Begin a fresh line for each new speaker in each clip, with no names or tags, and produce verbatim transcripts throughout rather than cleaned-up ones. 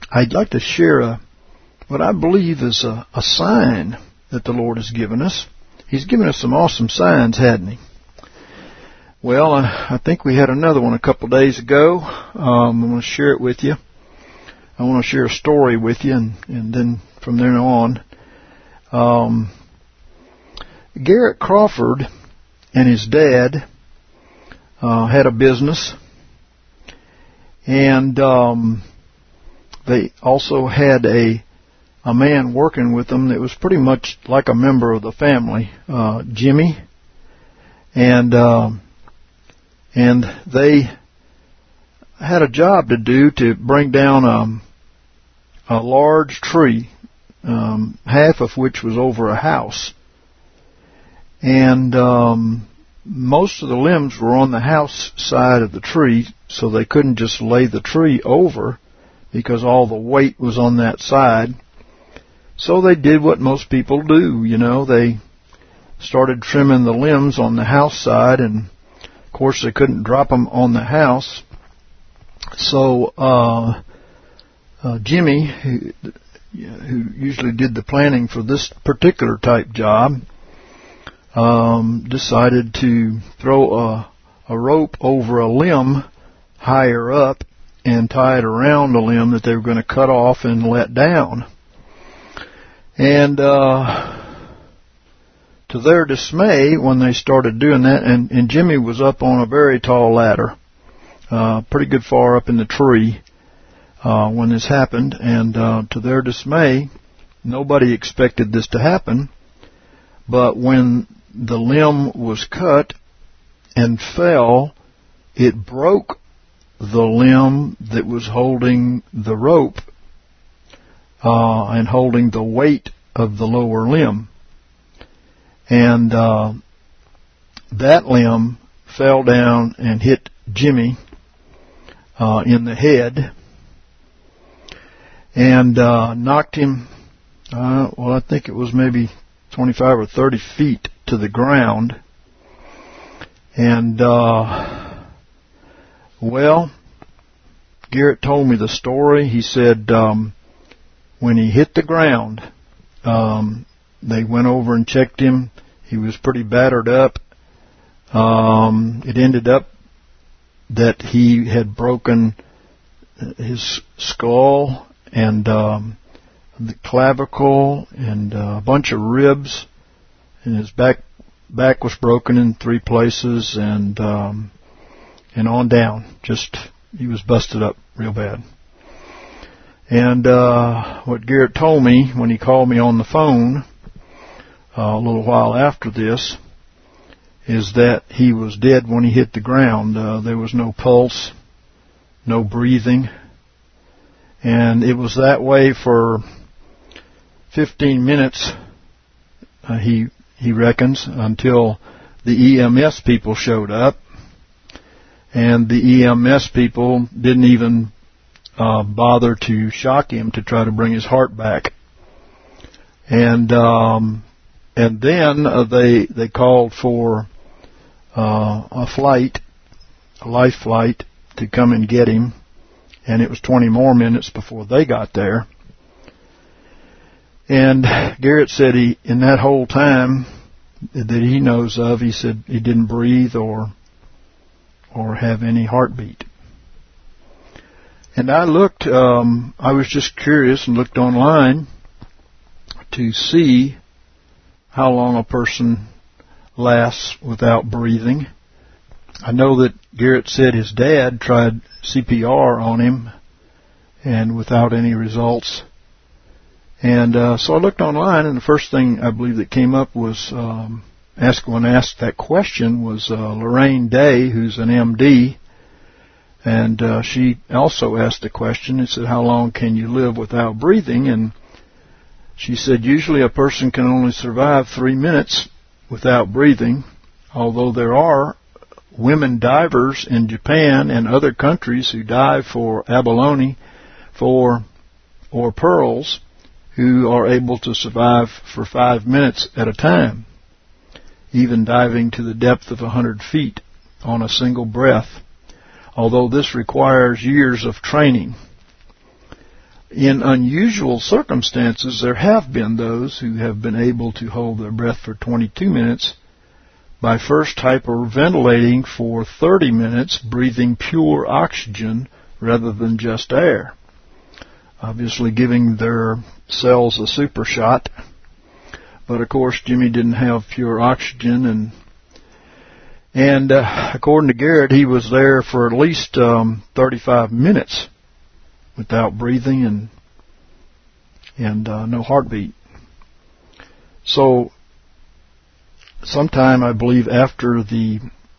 I'd like to share a, what I believe is a, a sign that the Lord has given us. He's given us some awesome signs, hadn't He? Well, I, I think we had another one a couple of days ago. Um, I want to share it with you. I want to share a story with you, and, and then from there on. Um, Garrett Crawford and his dad uh, had a business, and um, they also had a a man working with them that was pretty much like a member of the family, uh, Jimmy, and uh, and they had a job to do to bring down um, a large tree, um, half of which was over a house. And um, most of the limbs were on the house side of the tree, so they couldn't just lay the tree over because all the weight was on that side. So they did what most people do, you know. They started trimming the limbs on the house side, and of course they couldn't drop them on the house. So uh, uh, Jimmy, who, who usually did the planning for this particular type job, um, decided to throw a, a rope over a limb higher up and tie it around a limb that they were going to cut off and let down. And uh, to their dismay, when they started doing that, and, and Jimmy was up on a very tall ladder, uh, pretty good far up in the tree uh, when this happened, and uh, to their dismay, nobody expected this to happen. But when the limb was cut and fell, it broke the limb that was holding the rope uh, and holding the weight of the lower limb. And uh, that limb fell down and hit Jimmy uh, in the head and uh, knocked him, uh, well, I think it was maybe twenty-five or thirty feet to the ground. And, uh, well, Garrett told me the story. He said um, when he hit the ground, um, they went over and checked him. He was pretty battered up. Um, it ended up that he had broken his skull and um, the clavicle and uh, a bunch of ribs, and his back back was broken in three places, and um, and on down. Just he was busted up real bad. And uh, what Garrett told me when he called me on the phone uh, a little while after this is that he was dead when he hit the ground. Uh, there was no pulse, no breathing, and it was that way for fifteen minutes, uh, he he reckons, until the E M S people showed up. And the E M S people didn't even uh, bother to shock him to try to bring his heart back. And um, and then uh, they they called for uh, a flight, a life flight, to come and get him. And it was twenty more minutes before they got there. And Garrett said he, in that whole time that he knows of, he said he didn't breathe or or have any heartbeat. And I looked, um, I was just curious and looked online to see how long a person lasts without breathing. I know that Garrett said his dad tried C P R on him and without any results. And uh, so I looked online, and the first thing I believe that came up was, um, asked when asked that question was uh, Lorraine Day, who's an M D, and uh, she also asked the question. It said, how long can you live without breathing? And she said, usually a person can only survive three minutes without breathing, although there are women divers in Japan and other countries who dive for abalone for or pearls, who are able to survive for five minutes at a time, even diving to the depth of a hundred feet on a single breath, although this requires years of training. in unusual circumstances, there have been those who have been able to hold their breath for twenty-two minutes by first hyperventilating for thirty minutes, breathing pure oxygen rather than just air. Obviously giving their cells a super shot. But of course, Jimmy didn't have pure oxygen, and and uh, according to Garrett, he was there for at least um, thirty-five minutes without breathing and and uh, no heartbeat. So, sometime I believe after the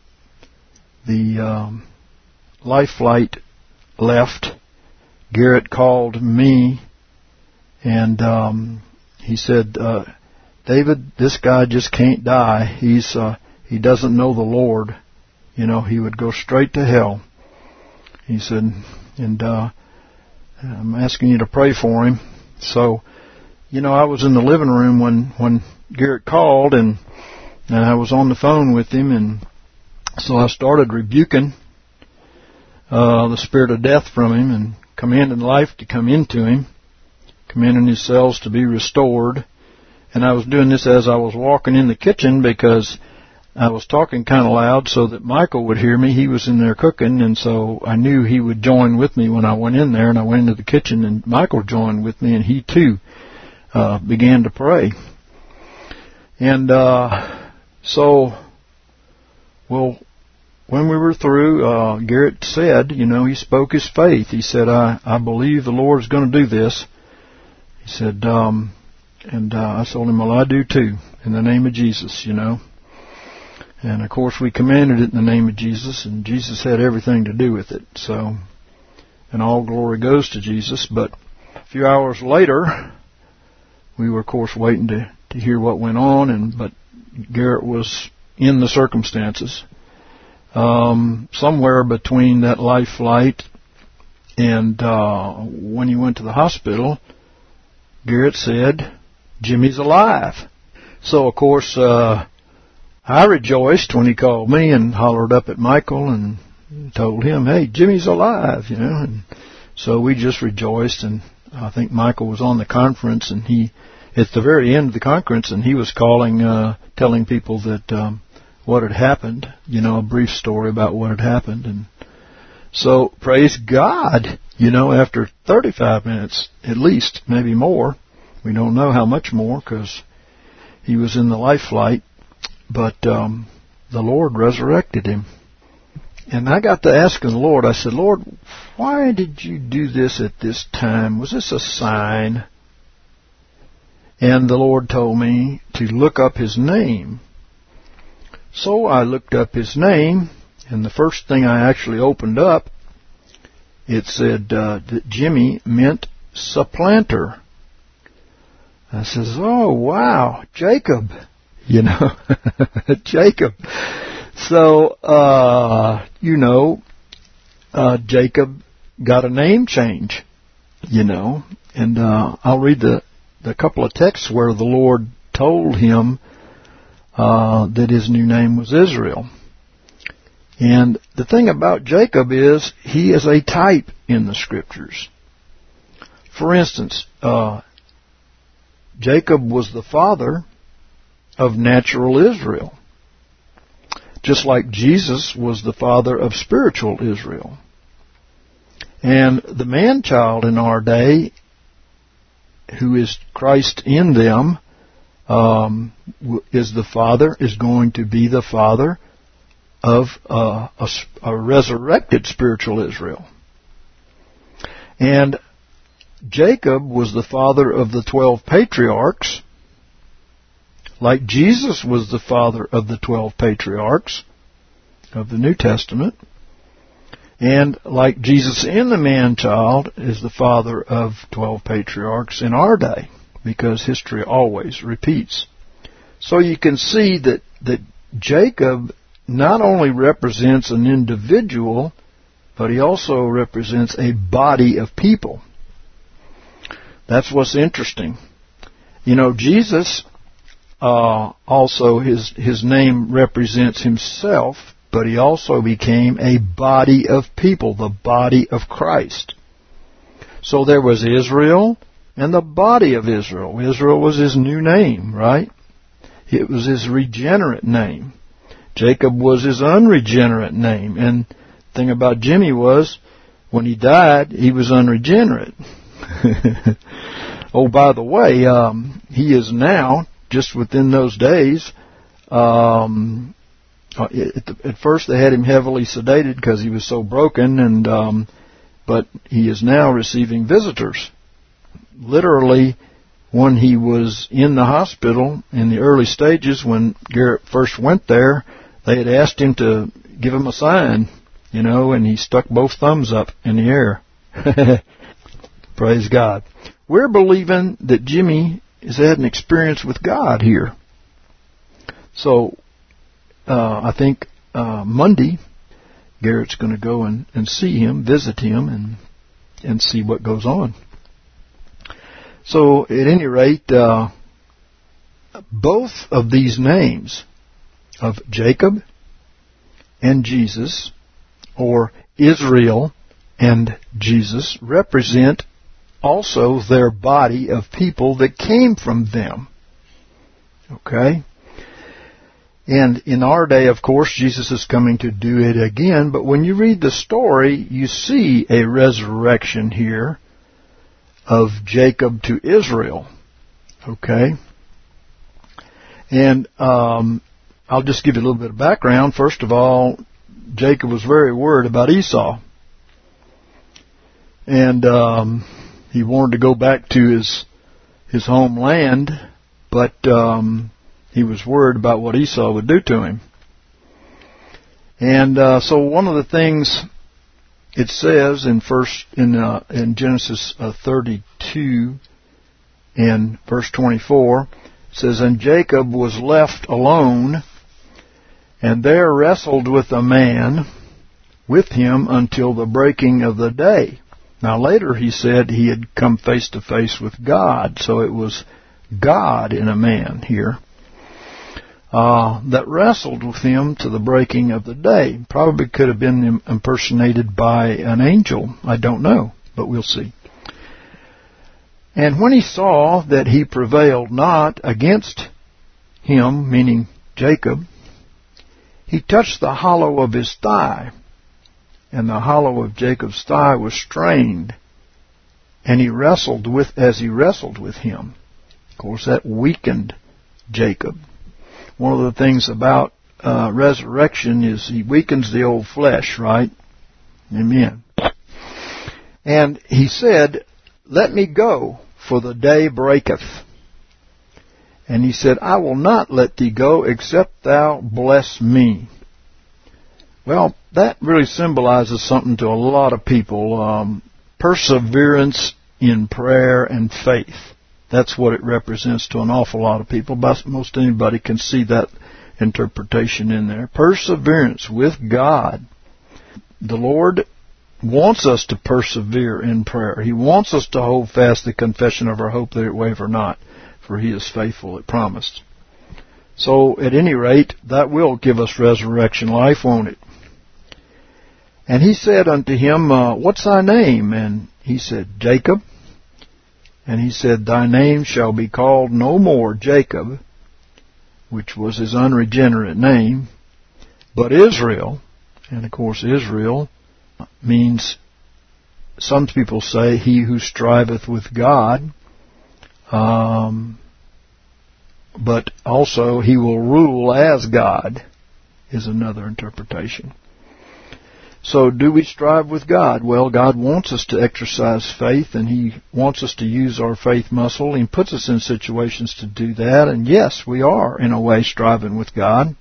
the um, life flight left, Garrett called me, and um, he said, uh, "David, this guy just can't die. He's uh, he doesn't know the Lord. You know, he would go straight to hell." He said, and uh, I'm asking you to pray for him. So, you know, I was in the living room when when Garrett called, and and I was on the phone with him, and so I started rebuking uh, the spirit of death from him and commanding life to come into him, commanding his cells to be restored. And I was doing this as I was walking in the kitchen because I was talking kind of loud so that Michael would hear me. He was in there cooking, and so I knew he would join with me when I went in there. And I went into the kitchen, and Michael joined with me, and he too uh, began to pray. And uh, so, well, when we were through, uh, Garrett said, you know, he spoke his faith. He said, I, I believe the Lord's going to do this. He said, um, and uh, I told him, well, I do too, in the name of Jesus, you know. And, of course, we commanded it in the name of Jesus, and Jesus had everything to do with it. So, and all glory goes to Jesus. But a few hours later, we were, of course, waiting to, to hear what went on, and but Garrett was in the circumstances. Um, somewhere between that life flight and uh, when he went to the hospital, Garrett said, Jimmy's alive. So, of course, uh, I rejoiced when he called me and hollered up at Michael and told him, hey, Jimmy's alive, you know. And so we just rejoiced, and I think Michael was on the conference, and he, at the very end of the conference, and he was calling, uh, telling people that um, what had happened, you know, a brief story about what had happened. And so, praise God, you know, after thirty-five minutes, at least, maybe more, we don't know how much more because he was in the life flight, but um, the Lord resurrected him. And I got to asking the Lord, I said, Lord, why did you do this at this time? Was this a sign? And the Lord told me to look up his name. So I looked up his name, and the first thing I actually opened up, it said uh, that Jimmy meant supplanter. I says, oh, wow, Jacob, you know, Jacob. So, uh, you know, uh, Jacob got a name change, you know, and uh, I'll read the, the couple of texts where the Lord told him uh, that his new name was Israel. And the thing about Jacob is he is a type in the Scriptures. For instance, uh, Jacob was the father of natural Israel, just like Jesus was the father of spiritual Israel. And the man-child in our day, who is Christ in them, um, is the father, is going to be the father of uh, a, a resurrected spiritual Israel. And Jacob was the father of the twelve patriarchs, like Jesus was the father of the twelve patriarchs of the New Testament, and like Jesus in the man-child is the father of twelve patriarchs in our day, because history always repeats. So you can see that, that Jacob not only represents an individual, but he also represents a body of people. That's what's interesting. You know, Jesus, uh, also, his, his name represents himself, but he also became a body of people, the body of Christ. So there was Israel and the body of Israel. Israel was his new name, right? It was his regenerate name. Jacob was his unregenerate name. And the thing about Jimmy was, when he died, he was unregenerate. Oh, by the way, um, he is now, just within those days, um, at, the, at first they had him heavily sedated because he was so broken, and um, but he is now receiving visitors. Literally, when he was in the hospital in the early stages, when Garrett first went there, they had asked him to give him a sign, you know, and he stuck both thumbs up in the air. Praise God. We're believing that Jimmy has had an experience with God here. So, uh, I think uh, Monday, Garrett's going to go and, and see him, visit him, and and see what goes on. So, at any rate, uh, both of these names of Jacob and Jesus, or Israel and Jesus, represent also their body of people that came from them. Okay? And in our day, of course, Jesus is coming to do it again, but when you read the story, you see a resurrection here of Jacob to Israel. Okay? And um, I'll just give you a little bit of background. First of all, Jacob was very worried about Esau. And um, he wanted to go back to his his homeland, but um, he was worried about what Esau would do to him. And uh, so one of the things it says in first in uh, in Genesis uh, thirty-two and verse twenty-four, it says, "And Jacob was left alone, and there wrestled with a man with him until the breaking of the day." Now later he said he had come face to face with God, so it was God in a man here uh, that wrestled with him to the breaking of the day. Probably could have been impersonated by an angel. I don't know, but we'll see. "And when he saw that he prevailed not against him," meaning Jacob, "he touched the hollow of his thigh. And the hollow of Jacob's thigh was strained, and he wrestled with, as he wrestled with him." Of course, that weakened Jacob. One of the things about uh, resurrection is he weakens the old flesh, right? Amen. "And he said, Let me go, for the day breaketh. And he said, I will not let thee go, except thou bless me." Well, that really symbolizes something to a lot of people. Um, perseverance in prayer and faith. That's what it represents to an awful lot of people. Most anybody can see that interpretation in there. Perseverance with God. The Lord wants us to persevere in prayer. He wants us to hold fast the confession of our hope, that it waver not, for He is faithful that promised. So, at any rate, that will give us resurrection life, won't it? "And he said unto him, uh, What's thy name? And he said, Jacob. And he said, Thy name shall be called no more Jacob," which was his unregenerate name, "but Israel." And of course, Israel means, some people say, he who striveth with God. Um, but also, he will rule as God, is another interpretation. So, do we strive with God? Well, God wants us to exercise faith, and He wants us to use our faith muscle. He puts us in situations to do that, and yes, we are, in a way, striving with God.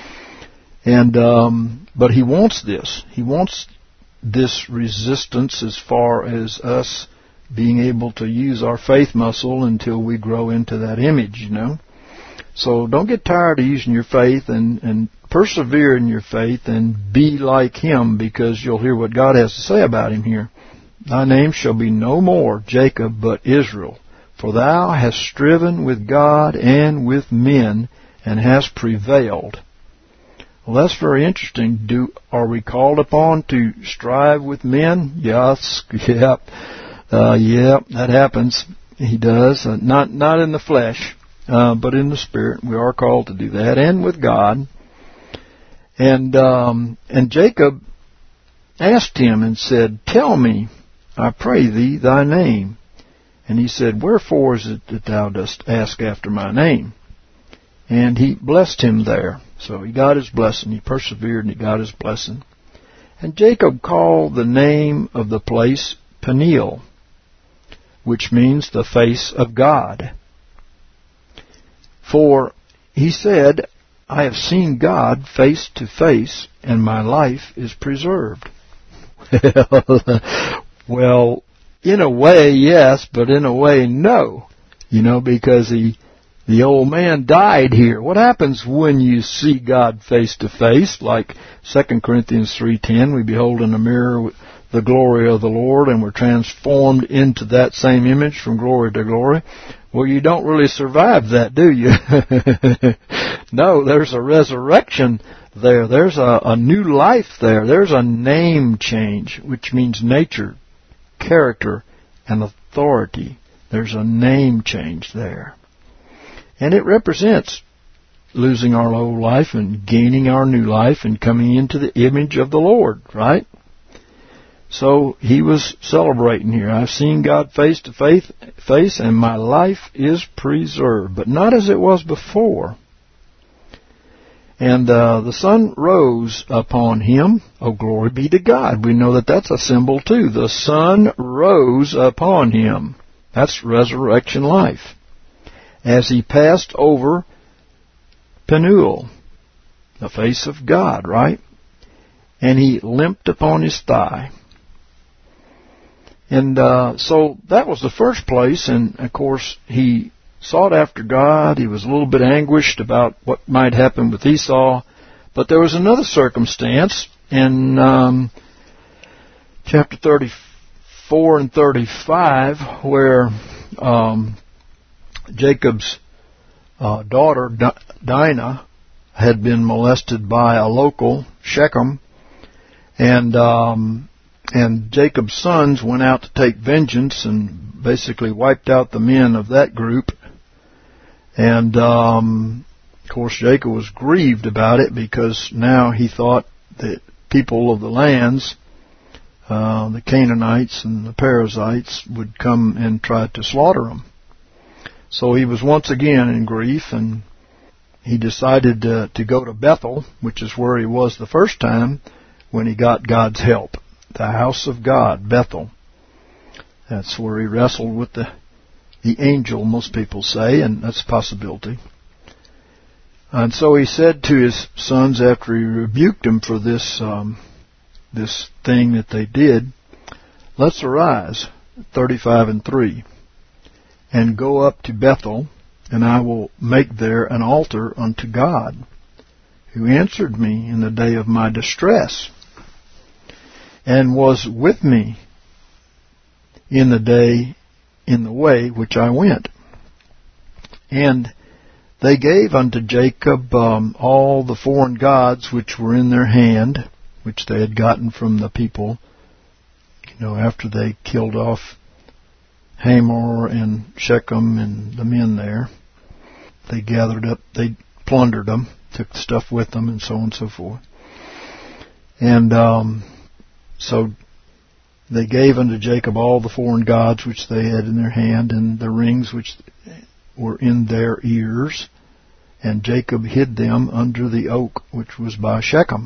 And um, but He wants this. He wants this resistance as far as us being able to use our faith muscle until we grow into that image, you know. So don't get tired of using your faith, and, and persevere in your faith and be like Him, because you'll hear what God has to say about Him here. "Thy name shall be no more Jacob, but Israel, for thou hast striven with God and with men, and hast prevailed." Well, that's very interesting. Do are we called upon to strive with men? Yes, yep. Uh, yeah, that happens. He does. Uh, not not in the flesh, uh, but in the spirit. We are called to do that, and with God. And um, and Jacob asked him and said, "Tell me, I pray thee, thy name." And he said, "Wherefore is it that thou dost ask after my name?" And he blessed him there. So he got his blessing. He persevered and he got his blessing. And Jacob called the name of the place Peniel, which means the face of God. For he said, I have seen God face to face, and my life is preserved. Well, in a way, yes, but in a way, no. You know, because he, the old man died here. What happens when you see God face to face? Like Second Corinthians three ten, we behold in a mirror the glory of the Lord, and we're transformed into that same image from glory to glory. Well, you don't really survive that, do you? No, there's a resurrection there. There's a, a new life there. There's a name change, which means nature, character, and authority. There's a name change there. And it represents losing our old life and gaining our new life and coming into the image of the Lord, right? So he was celebrating here. I've seen God face to face, face, and my life is preserved, but not as it was before. And uh, the sun rose upon him. Oh, glory be to God. We know that that's a symbol too. The sun rose upon him. That's resurrection life. As he passed over Peniel, the face of God, right? And he limped upon his thigh. And uh, so that was the first place, and of course he sought after God. He was a little bit anguished about what might happen with Esau. But there was another circumstance in um, chapter thirty-four and thirty-five where um, Jacob's uh, daughter Dinah had been molested by a local, Shechem, and um, and Jacob's sons went out to take vengeance and basically wiped out the men of that group. And um, of course Jacob was grieved about it because now he thought that people of the lands, uh, the Canaanites and the Perizzites, would come and try to slaughter them. So he was once again in grief, and he decided uh, to go to Bethel, which is where he was the first time when he got God's help. The house of God, Bethel. That's where he wrestled with the the angel, most people say, and that's a possibility. And so he said to his sons after he rebuked them for this um, this thing that they did, let's arise, thirty-five and three, and go up to Bethel, and I will make there an altar unto God, who answered me in the day of my distress, and was with me in the day, in the way which I went. And they gave unto Jacob um, all the foreign gods which were in their hand, which they had gotten from the people, you know, after they killed off Hamor and Shechem and the men there. They gathered up, they plundered them, took stuff with them, and so on and so forth. And um, so they gave unto Jacob all the foreign gods which they had in their hand, and the rings which were in their ears. And Jacob hid them under the oak which was by Shechem.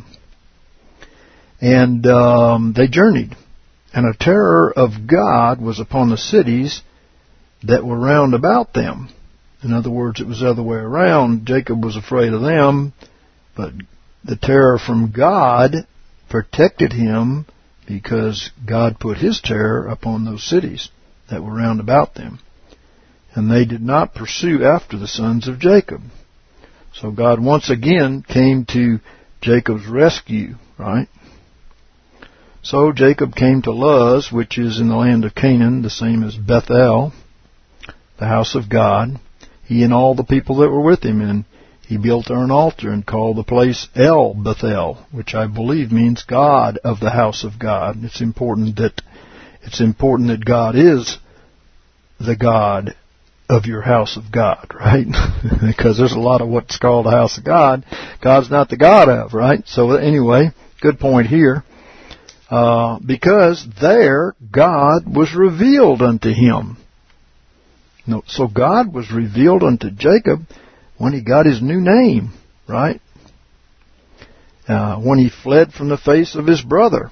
And um, they journeyed. And a terror of God was upon the cities that were round about them. In other words, it was the other way around. Jacob was afraid of them, but the terror from God protected him, because God put his terror upon those cities that were round about them. And they did not pursue after the sons of Jacob. So God once again came to Jacob's rescue, right? So Jacob came to Luz, which is in the land of Canaan, the same as Bethel, the house of God, he and all the people that were with him. And he built there an altar and called the place El Bethel, which I believe means God of the house of God. It's important that it's important that God is the God of your house of God, right? Because there's a lot of what's called the house of God God's not the God of, right? So anyway, good point here. Uh, because there God was revealed unto him. No, so God was revealed unto Jacob when he got his new name, right? Uh, when he fled from the face of his brother.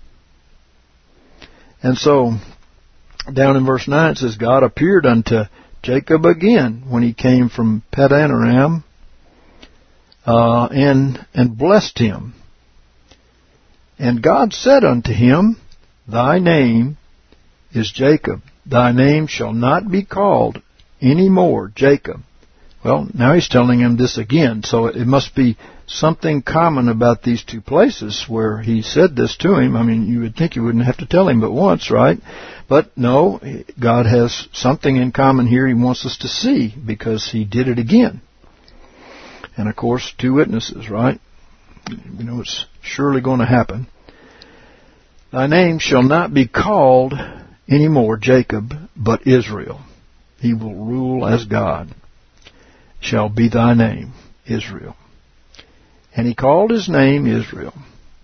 And so, down in verse nine it says, God appeared unto Jacob again when he came from Paddan Aram, uh, and, and blessed him. And God said unto him, Thy name is Jacob. Thy name shall not be called any more Jacob. Well, now he's telling him this again, so it must be something common about these two places where he said this to him. I mean, you would think you wouldn't have to tell him but once, right? But no, God has something in common here he wants us to see because he did it again. And of course, two witnesses, right? You know, it's surely going to happen. Thy name shall not be called any more Jacob, but Israel. He will rule as God. Shall be thy name, Israel. And he called his name Israel.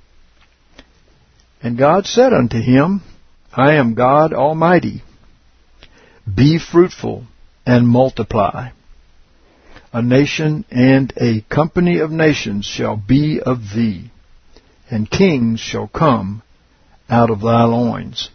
And God said unto him, I am God Almighty. Be fruitful and multiply. A nation and a company of nations shall be of thee, and kings shall come out of thy loins.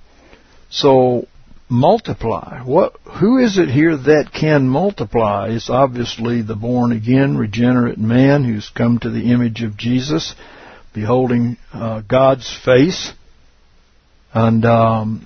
So, multiply. What? Who is it here that can multiply? It's obviously the born-again, regenerate man who's come to the image of Jesus, beholding uh, God's face, and um,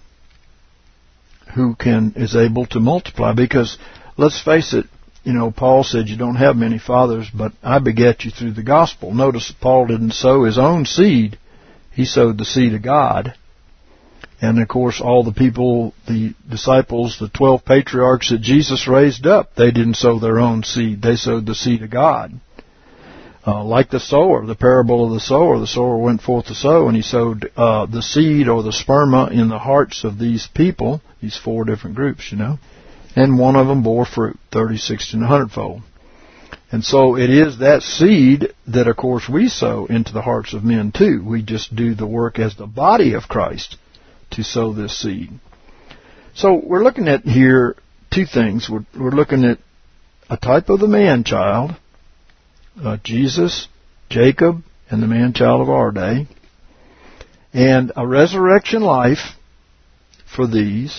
who can is able to multiply. Because, let's face it, you know, Paul said, you don't have many fathers, but I begat you through the gospel. Notice Paul didn't sow his own seed. He sowed the seed of God. And, of course, all the people, the disciples, the twelve patriarchs that Jesus raised up, they didn't sow their own seed. They sowed the seed of God. Uh, like the sower, the parable of the sower. The sower went forth to sow, and he sowed uh, the seed or the sperma in the hearts of these people, these four different groups, you know. And one of them bore fruit, thirty, sixty, and a hundredfold. And so it is that seed that, of course, we sow into the hearts of men, too. We just do the work as the body of Christ to sow this seed. So we're looking at here two things. We're, we're looking at a type of the man-child, uh, Jesus, Jacob, and the man-child of our day, and a resurrection life for these,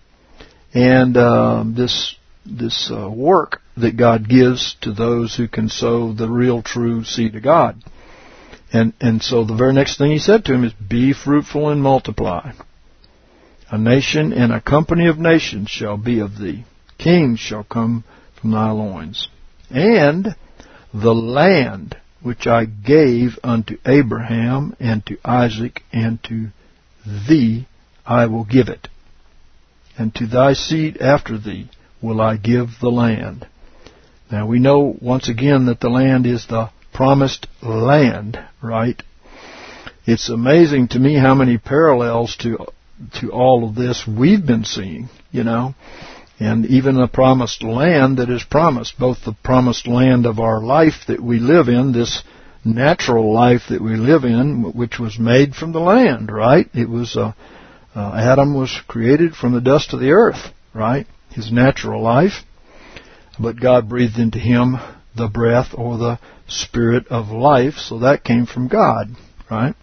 and uh, this this uh, work that God gives to those who can sow the real, true seed of God. And and so the very next thing he said to him is, be fruitful and multiply. A nation and a company of nations shall be of thee. Kings shall come from thy loins. And the land which I gave unto Abraham and to Isaac and to thee, I will give it. And to thy seed after thee will I give the land. Now we know once again that the land is the promised land, right? It's amazing to me how many parallels to to all of this we've been seeing, you know, and even the promised land that is promised, both the promised land of our life that we live in, this natural life that we live in, which was made from the land, right? It was, uh, uh, Adam was created from the dust of the earth, right? His natural life. But God breathed into him the breath or the spirit of life, so that came from God, right?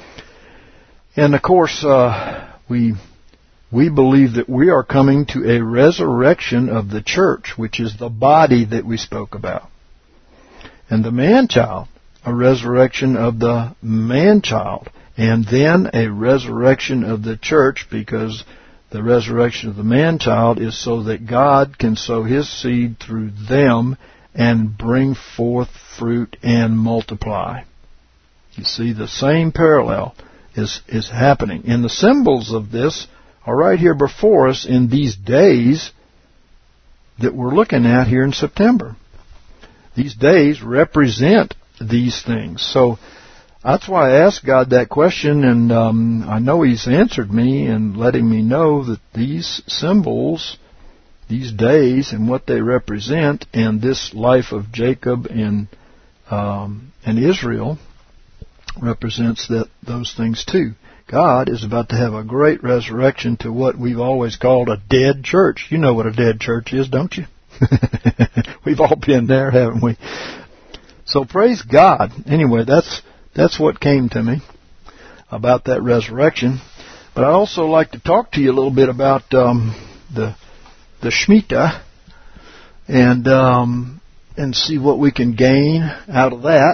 And of course, uh, we we believe that we are coming to a resurrection of the church, which is the body that we spoke about. And the man-child, a resurrection of the man-child, and then a resurrection of the church, because the resurrection of the man-child is so that God can sow his seed through them and bring forth fruit and multiply. You see, the same parallel is, is happening. And the symbols of this are right here before us in these days that we're looking at here in September. These days represent these things. So that's why I asked God that question, and um, I know He's answered me and letting me know that these symbols, these days and what they represent, and this life of Jacob and um, and Israel represents that those things too. God is about to have a great resurrection to what we've always called a dead church. You know what a dead church is, don't you? We've all been there, haven't we? So praise God. Anyway, that's that's what came to me about that resurrection. But I'd also like to talk to you a little bit about um, the the Shemitah and um, and see what we can gain out of that.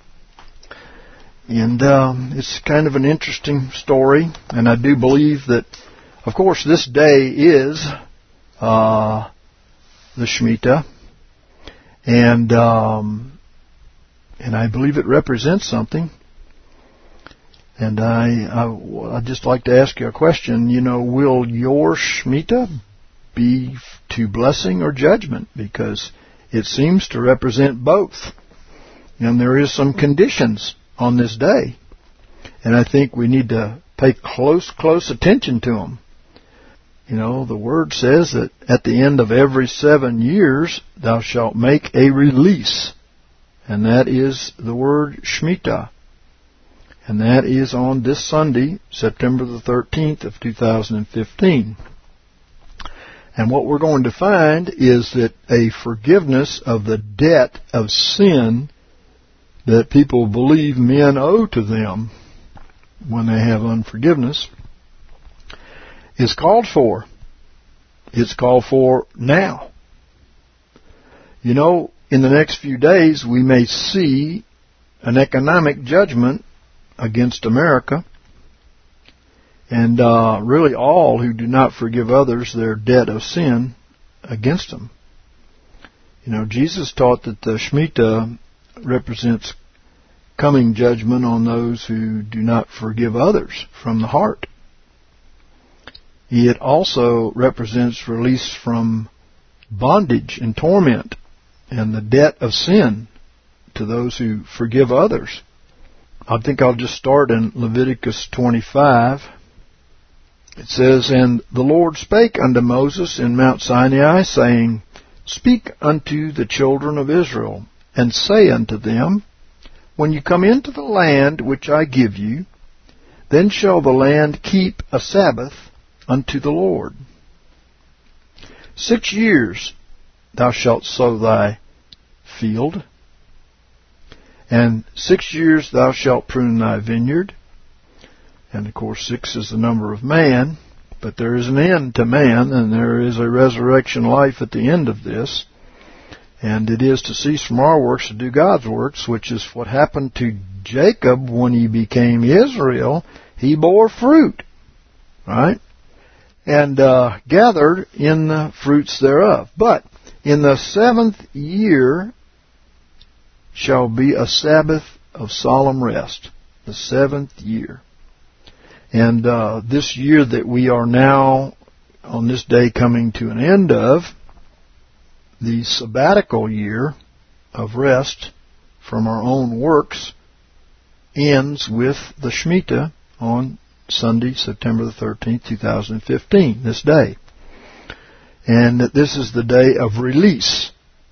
And um, it's kind of an interesting story, and I do believe that, of course, this day is uh, the Shemitah, and um, and I believe it represents something. And I, I I'd just like to ask you a question. You know, will your Shemitah be to blessing or judgment? Because it seems to represent both, and there is some conditions on this day, and I think we need to pay close, close attention to them. You know, the Word says that at the end of every seven years, thou shalt make a release, and that is the word Shemitah, and that is on this Sunday, September the thirteenth of two thousand fifteen. And what we're going to find is that a forgiveness of the debt of sin that people believe men owe to them when they have unforgiveness is called for. It's called for now. You know, in the next few days we may see an economic judgment against America, and uh, really all who do not forgive others their debt of sin against them. You know, Jesus taught that the Shemitah represents coming judgment on those who do not forgive others from the heart. It also represents release from bondage and torment and the debt of sin to those who forgive others. I think I'll just start in Leviticus twenty-five. It says, And the Lord spake unto Moses in Mount Sinai, saying, Speak unto the children of Israel, and say unto them, When you come into the land which I give you, then shall the land keep a Sabbath unto the Lord. Six years thou shalt sow thy field, and six years thou shalt prune thy vineyard. And of course six is the number of man, but there is an end to man, and there is a resurrection life at the end of this. And it is to cease from our works to do God's works, which is what happened to Jacob when he became Israel. He bore fruit, right? And uh, gathered in the fruits thereof. But in the seventh year shall be a Sabbath of solemn rest. The seventh year. And uh, this year that we are now, on this day, coming to an end of, the sabbatical year of rest from our own works, ends with the Shemitah on Sunday, September the thirteenth, two thousand fifteen, this day. And that this is the day of release,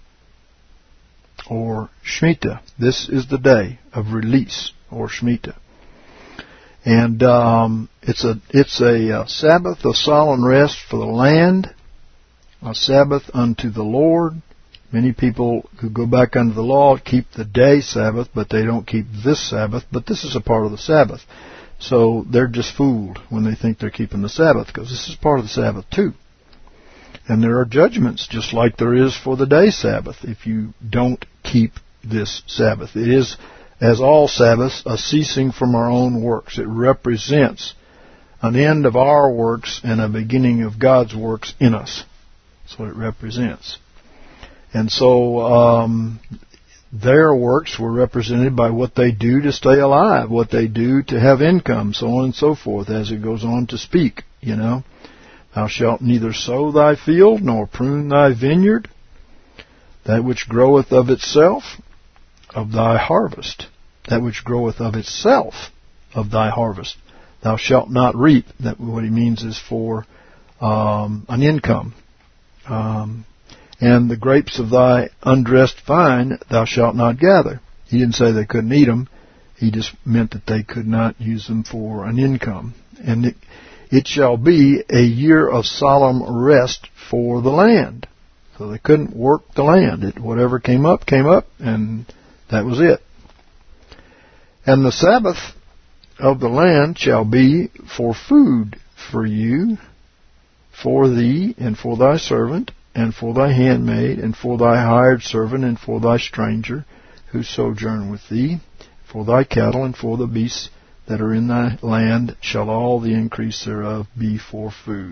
or Shemitah. This is the day of release, or Shemitah. And um, it's a it's a, a Sabbath of solemn rest for the land, a Sabbath unto the Lord. Many people who go back under the law keep the day Sabbath, but they don't keep this Sabbath. But this is a part of the Sabbath. So they're just fooled when they think they're keeping the Sabbath, because this is part of the Sabbath too. And there are judgments, just like there is for the day Sabbath, if you don't keep this Sabbath. It is, as all Sabbaths, a ceasing from our own works. It represents an end of our works and a beginning of God's works in us. That's what it represents. And so um, their works were represented by what they do to stay alive, what they do to have income, so on and so forth, as it goes on to speak, you know. Thou shalt neither sow thy field, nor prune thy vineyard, that which groweth of itself, of thy harvest that which groweth of itself of thy harvest. Thou shalt not reap. That what he means is for um, an income. Um, and the grapes of thy undressed vine thou shalt not gather. He didn't say they couldn't eat them. He just meant that they could not use them for an income. And it, it shall be a year of solemn rest for the land. So they couldn't work the land. It, whatever came up, came up, and that was it. And the Sabbath of the land shall be for food for you, for thee, and for thy servant, and for thy handmaid, and for thy hired servant, and for thy stranger who sojourn with thee, for thy cattle, and for the beasts that are in thy land, shall all the increase thereof be for food.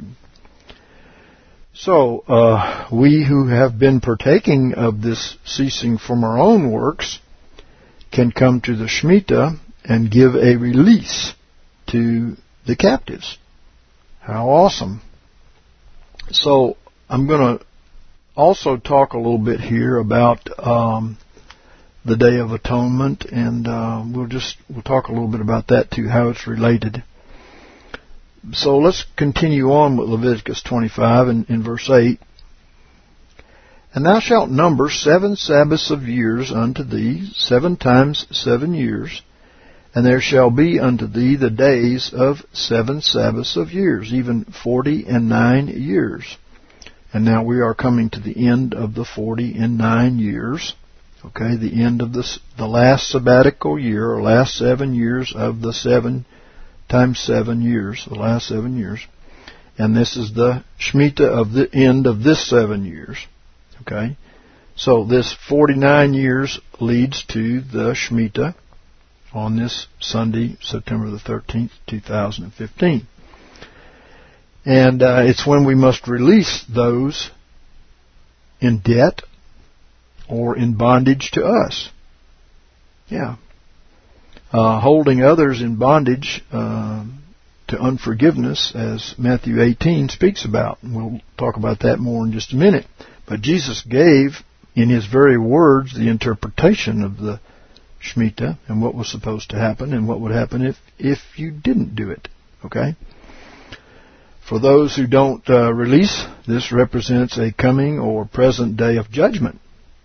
So, uh, we who have been partaking of this ceasing from our own works can come to the Shemitah and give a release to the captives. How awesome. So, I'm going to also talk a little bit here about um, the Day of Atonement, and uh, we'll just we'll talk a little bit about that too, how it's related. So let's continue on with Leviticus twenty-five in, in verse eight. And thou shalt number seven Sabbaths of years unto thee, seven times seven years, and there shall be unto thee the days of seven Sabbaths of years, even forty and nine years. And now we are coming to the end of the forty and nine years. Okay, the end of this, the last sabbatical year, or last seven years of the seven times seven years, the last seven years. And this is the Shemitah of the end of this seven years. Okay, so this forty-nine years leads to the Shemitah on this Sunday, September the thirteenth, two thousand fifteen. And uh, it's when we must release those in debt or in bondage to us. Yeah. Uh, holding others in bondage uh, to unforgiveness, as Matthew eighteen speaks about. And we'll talk about that more in just a minute. But Jesus gave, in His very words, the interpretation of the Shemitah and what was supposed to happen and what would happen if, if you didn't do it. Okay? For those who don't uh, release, this represents a coming or present day of judgment.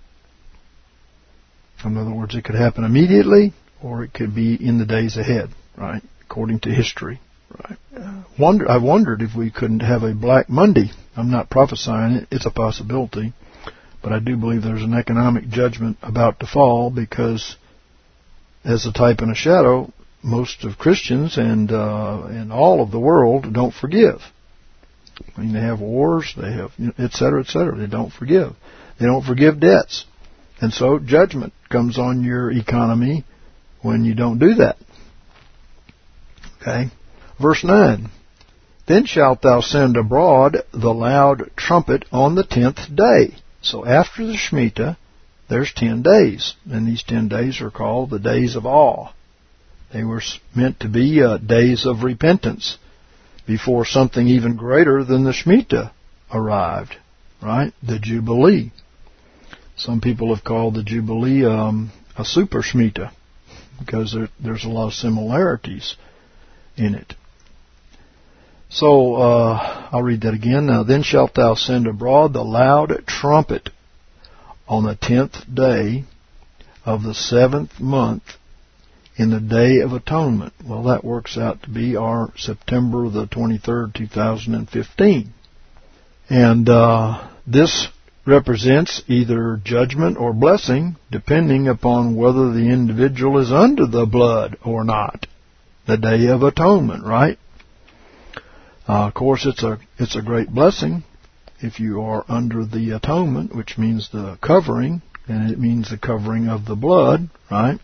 In other words, it could happen immediately, or it could be in the days ahead, right? According to history, right? Uh, wonder, I wondered if we couldn't have a Black Monday. I'm not prophesying it; it's a possibility, but I do believe there's an economic judgment about to fall because, as a type and a shadow, most of Christians and uh, and all of the world don't forgive. I mean, they have wars, they have et cetera, et cetera. They don't forgive. They don't forgive debts, and so judgment comes on your economy when you don't do that. Okay, verse nine. Then shalt thou send abroad the loud trumpet on the tenth day. So after the Shemitah, there's ten days, and these ten days are called the days of awe. They were meant to be uh, days of repentance before something even greater than the Shemitah arrived, right? The Jubilee. Some people have called the Jubilee um, a super Shemitah because there, there's a lot of similarities in it. So, uh, I'll read that again. Now, then shalt thou send abroad the loud trumpet on the tenth day of the seventh month in the Day of Atonement. Well, that works out to be our September the twenty-third, two thousand fifteen. And uh, this represents either judgment or blessing, depending upon whether the individual is under the blood or not. The Day of Atonement, right? Uh, of course, it's a it's a great blessing if you are under the atonement, which means the covering, and it means the covering of the blood, right?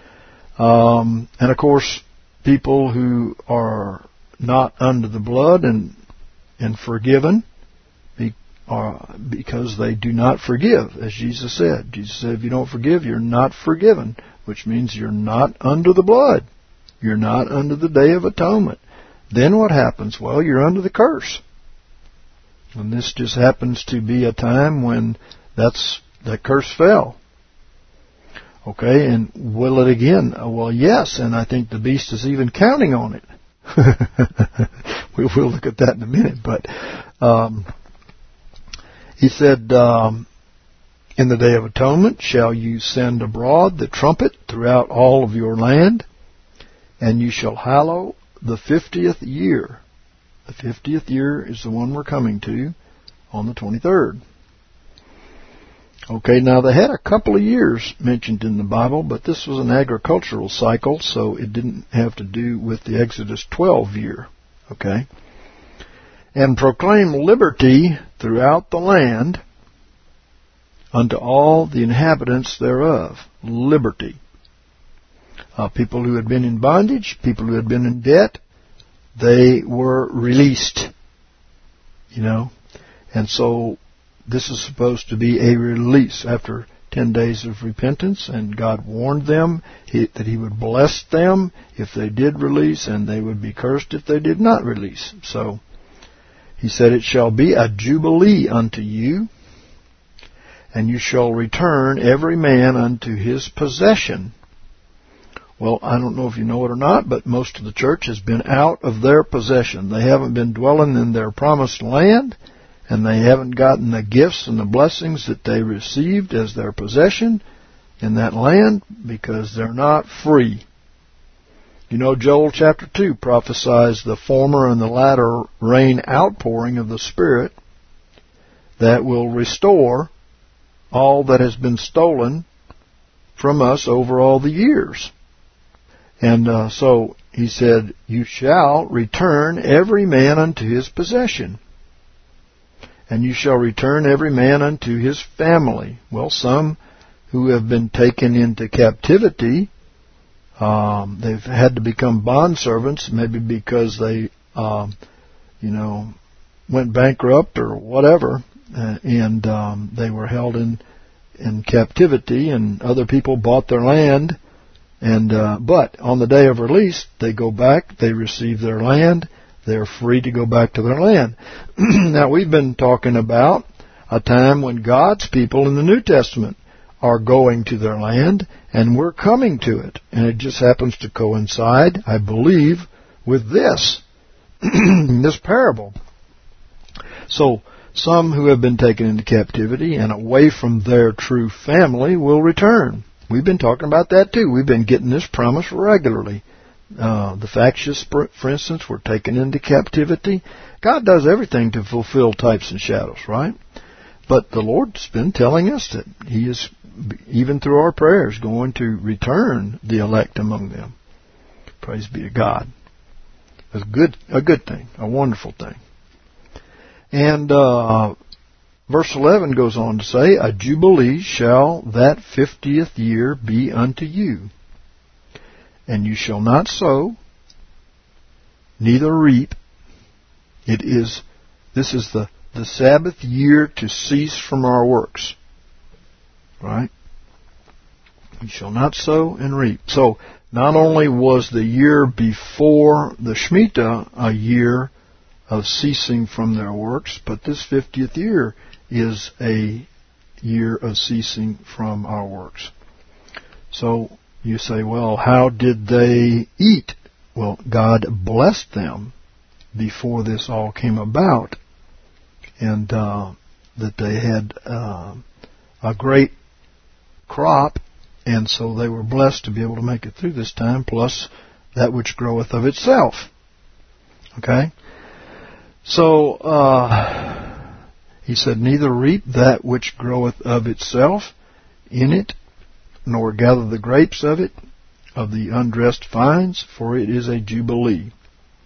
Um, and of course, people who are not under the blood and and forgiven be, are, because they do not forgive, as Jesus said. Jesus said, if you don't forgive, you're not forgiven, which means you're not under the blood. You're not under the Day of Atonement. Then what happens? Well, you're under the curse. And this just happens to be a time when that's that curse fell. Okay, and will it again? Well, yes, and I think the beast is even counting on it. we will look at that in a minute, but um, he said, um, in the day of atonement shall you send abroad the trumpet throughout all of your land, and you shall hallow the fiftieth year. The fiftieth year is the one we're coming to on the twenty-third. Okay, now they had a couple of years mentioned in the Bible, but this was an agricultural cycle, so it didn't have to do with the Exodus twelve year. Okay? And proclaim liberty throughout the land unto all the inhabitants thereof. Liberty. Uh, people who had been in bondage, people who had been in debt, they were released. You know? And so this is supposed to be a release after ten days of repentance, and God warned them he, that He would bless them if they did release, and they would be cursed if they did not release. So He said, it shall be a jubilee unto you, and you shall return every man unto his possession. Well, I don't know if you know it or not, but most of the church has been out of their possession. They haven't been dwelling in their promised land, and they haven't gotten the gifts and the blessings that they received as their possession in that land because they're not free. You know, Joel chapter two prophesies the former and the latter rain outpouring of the Spirit that will restore all that has been stolen from us over all the years. And uh, so he said, you shall return every man unto his possession. And you shall return every man unto his family. Well, some who have been taken into captivity, um, they've had to become bondservants, maybe because they, um, you know, went bankrupt or whatever, uh, and um, they were held in in captivity, and other people bought their land. And uh, but on the day of release, they go back, they receive their land. They're free to go back to their land. Now, we've been talking about a time when God's people in the New Testament are going to their land, and we're coming to it. And it just happens to coincide, I believe, with this, this parable. So, some who have been taken into captivity and away from their true family will return. We've been talking about that too. We've been getting this promise regularly. Uh, the factious, for instance, were taken into captivity. God does everything to fulfill types and shadows, right? But the Lord's been telling us that He is, even through our prayers, going to return the elect among them. Praise be to God. It's a good, a good thing, a wonderful thing. And uh, verse eleven goes on to say, a jubilee shall that fiftieth year be unto you. And you shall not sow, neither reap. It is, this is the, the Sabbath year to cease from our works. Right? You shall not sow and reap. So, not only was the year before the Shemitah a year of ceasing from their works, but this fiftieth year is a year of ceasing from our works. So, you say, well, how did they eat? Well, God blessed them before this all came about, and uh, that they had uh, a great crop, and so they were blessed to be able to make it through this time, plus that which groweth of itself. Okay? So, uh, he said, neither reap that which groweth of itself in it, nor gather the grapes of it, of the undressed vines, for it is a jubilee.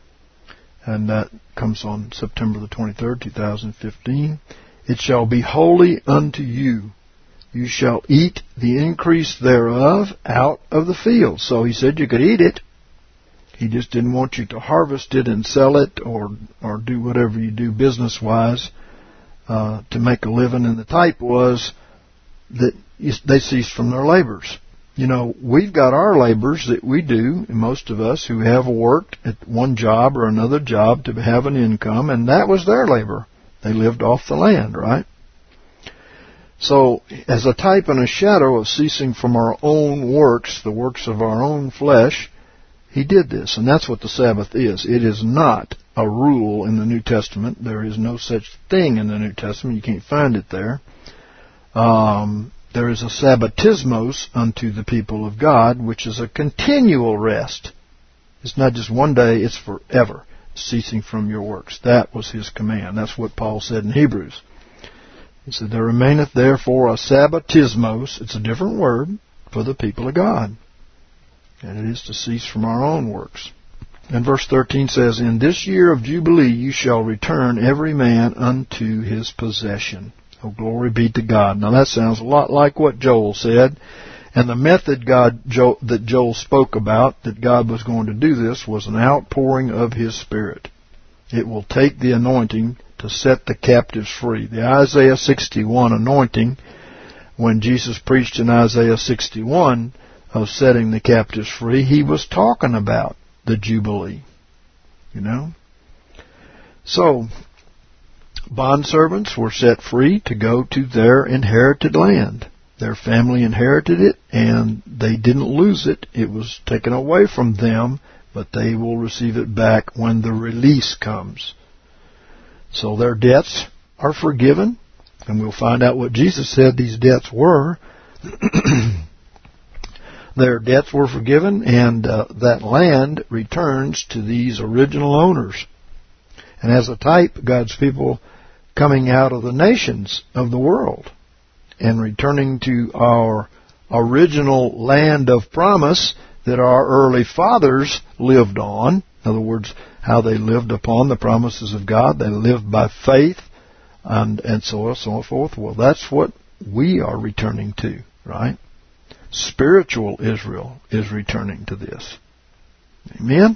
And that comes on September the twenty-third, two thousand fifteen. It shall be holy unto you. You shall eat the increase thereof out of the field. So he said you could eat it. He just didn't want you to harvest it and sell it, or or do whatever you do business-wise uh, to make a living. And the type was that they ceased from their labors. You know, we've got our labors that we do, most of us who have worked at one job or another job to have an income, and that was their labor. They lived off the land, right? So, as a type and a shadow of ceasing from our own works, the works of our own flesh, he did this. And that's what the Sabbath is. It is not a rule in the New Testament. There is no such thing in the New Testament. You can't find it there. Um, there is a sabbatismos unto the people of God, which is a continual rest. It's not just one day, it's forever, ceasing from your works. That was his command. That's what Paul said in Hebrews. He said, there remaineth therefore a sabbatismos, it's a different word, for the people of God. And it is to cease from our own works. And verse thirteen says, in this year of Jubilee you shall return every man unto his possession. Oh, glory be to God. Now that sounds a lot like what Joel said. And the method God jo- that Joel spoke about, that God was going to do this, was an outpouring of His Spirit. It will take the anointing to set the captives free. The Isaiah sixty-one anointing, when Jesus preached in Isaiah sixty-one of setting the captives free, He was talking about the Jubilee. You know? So, bondservants were set free to go to their inherited land. Their family inherited it, and they didn't lose it. It was taken away from them, but they will receive it back when the release comes. So their debts are forgiven, and we'll find out what Jesus said these debts were. Their debts were forgiven, and uh, that land returns to these original owners. And as a type, God's people coming out of the nations of the world and returning to our original land of promise that our early fathers lived on. In other words, how they lived upon the promises of God. They lived by faith and, and so on and so forth. Well, that's what we are returning to, right? Spiritual Israel is returning to this. Amen?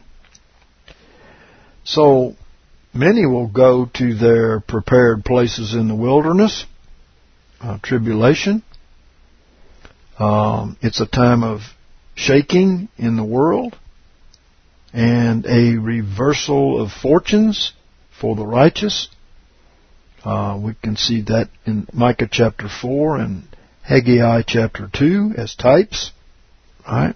So, many will go to their prepared places in the wilderness. Uh, tribulation. Um, it's a time of shaking in the world and a reversal of fortunes for the righteous. Uh, we can see that in Micah chapter four and Haggai chapter two as types, right?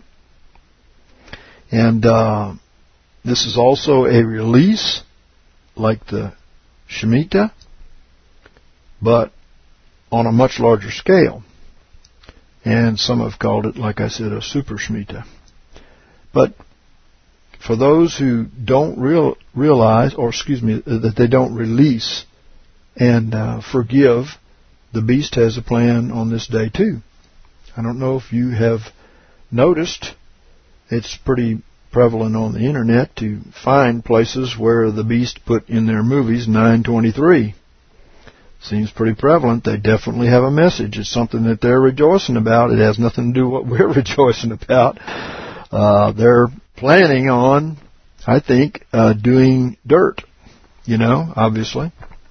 And uh, this is also a release like the Shemitah, but on a much larger scale. And some have called it, like I said, a super Shemitah. But for those who don't real, realize, or excuse me, that they don't release and uh, forgive, the beast has a plan on this day too. I don't know if you have noticed, it's pretty prevalent on the internet to find places where the beast put in their movies nine twenty-three. Seems pretty prevalent. They definitely have a message. It's something that they're rejoicing about. It has nothing to do with what we're rejoicing about. Uh, they're planning on, I think, uh, doing dirt, you know, obviously.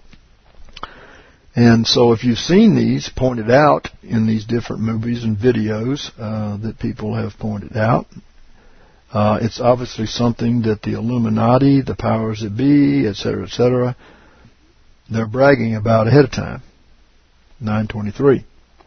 And so if you've seen these pointed out in these different movies and videos uh, that people have pointed out, uh, it's obviously something that the Illuminati, the powers that be, et cetera, et cetera, they're bragging about ahead of time. nine twenty-three.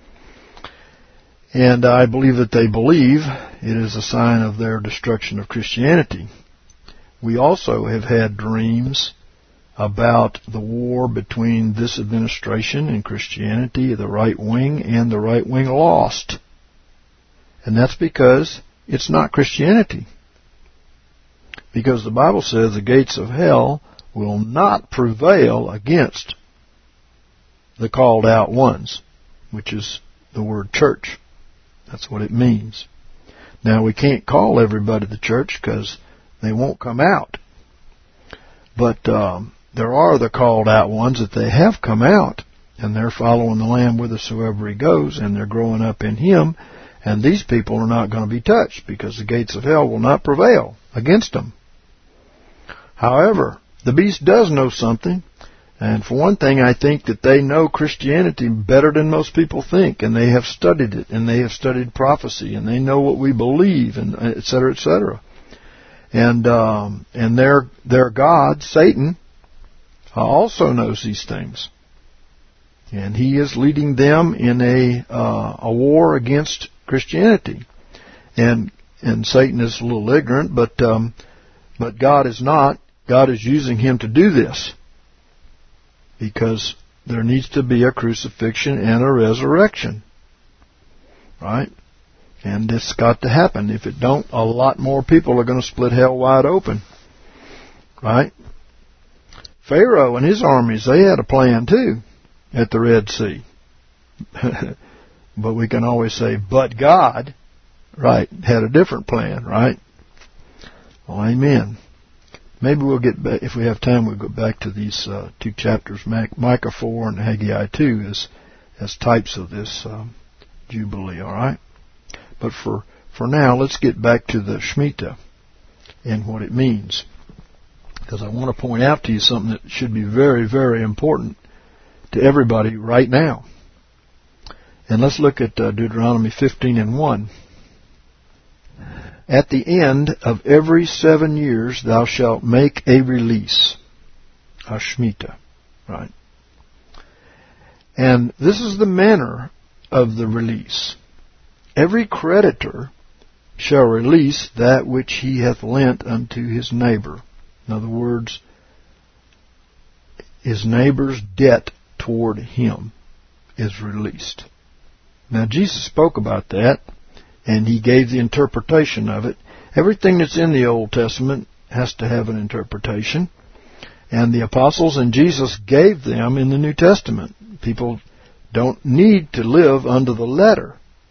And I believe that they believe it is a sign of their destruction of Christianity. We also have had dreams about the war between this administration and Christianity, the right wing, and the right wing lost. And that's because it's not Christianity. Because the Bible says the gates of hell will not prevail against the called out ones, which is the word church. That's what it means. Now, we can't call everybody the church because they won't come out. But um, there are the called out ones that they have come out, and they're following the Lamb whithersoever He goes, and they're growing up in Him, and these people are not going to be touched because the gates of hell will not prevail against them. However, the beast does know something, and for one thing, I think that they know Christianity better than most people think, and they have studied it, and they have studied prophecy, and they know what we believe, and et cetera, et cetera. And um, and their their God, Satan, also knows these things. And he is leading them in a uh, a war against Christianity. And and Satan is a little ignorant, but um, but God is not. God is using him to do this, because there needs to be a crucifixion and a resurrection, right? And it's got to happen. If it don't, a lot more people are going to split hell wide open, right? Pharaoh and his armies, they had a plan too at the Red Sea. But we can always say, but God, right, had a different plan, right? Well, amen. Maybe we'll get back, if we have time, we'll go back to these uh, two chapters, Micah four and Haggai two, as as types of this um, Jubilee, all right? But for, for now, let's get back to the Shemitah and what it means. Because I want to point out to you something that should be very, very important to everybody right now. And let's look at uh, Deuteronomy fifteen and one. At the end of every seven years thou shalt make a release, a Shemitah, right? And this is the manner of the release. Every creditor shall release that which he hath lent unto his neighbor. In other words, his neighbor's debt toward him is released. Now, Jesus spoke about that, and he gave the interpretation of it. Everything that's in the Old Testament has to have an interpretation, and the apostles and Jesus gave them in the New Testament. People don't need to live under the letter,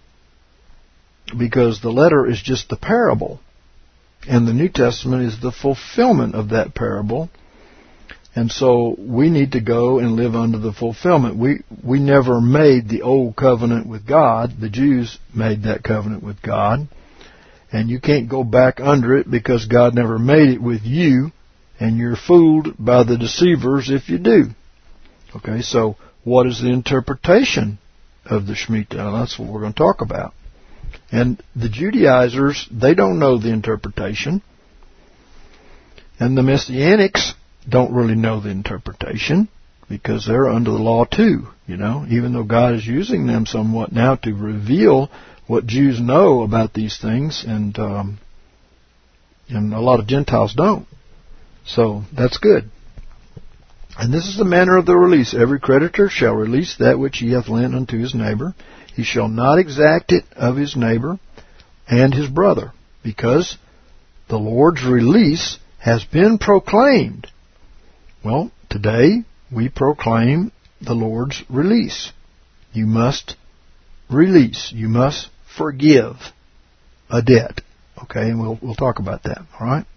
because the letter is just the parable, and the New Testament is the fulfillment of that parable. And so we need to go and live under the fulfillment. We we never made the old covenant with God. The Jews made that covenant with God. And you can't go back under it because God never made it with you. And you're fooled by the deceivers if you do. Okay, so what is the interpretation of the Shemitah? That's what we're going to talk about. And the Judaizers, they don't know the interpretation. And the Messianics don't really know the interpretation, because they're under the law too, you know, even though God is using them somewhat now to reveal what Jews know about these things, and um, and a lot of Gentiles don't. So that's good. And this is the manner of the release. Every creditor shall release that which he hath lent unto his neighbor. He shall not exact it of his neighbor and his brother, because the Lord's release has been proclaimed. Well, today we proclaim the Lord's release. You must release. You must forgive a debt. Okay, and we'll we'll talk about that. All right.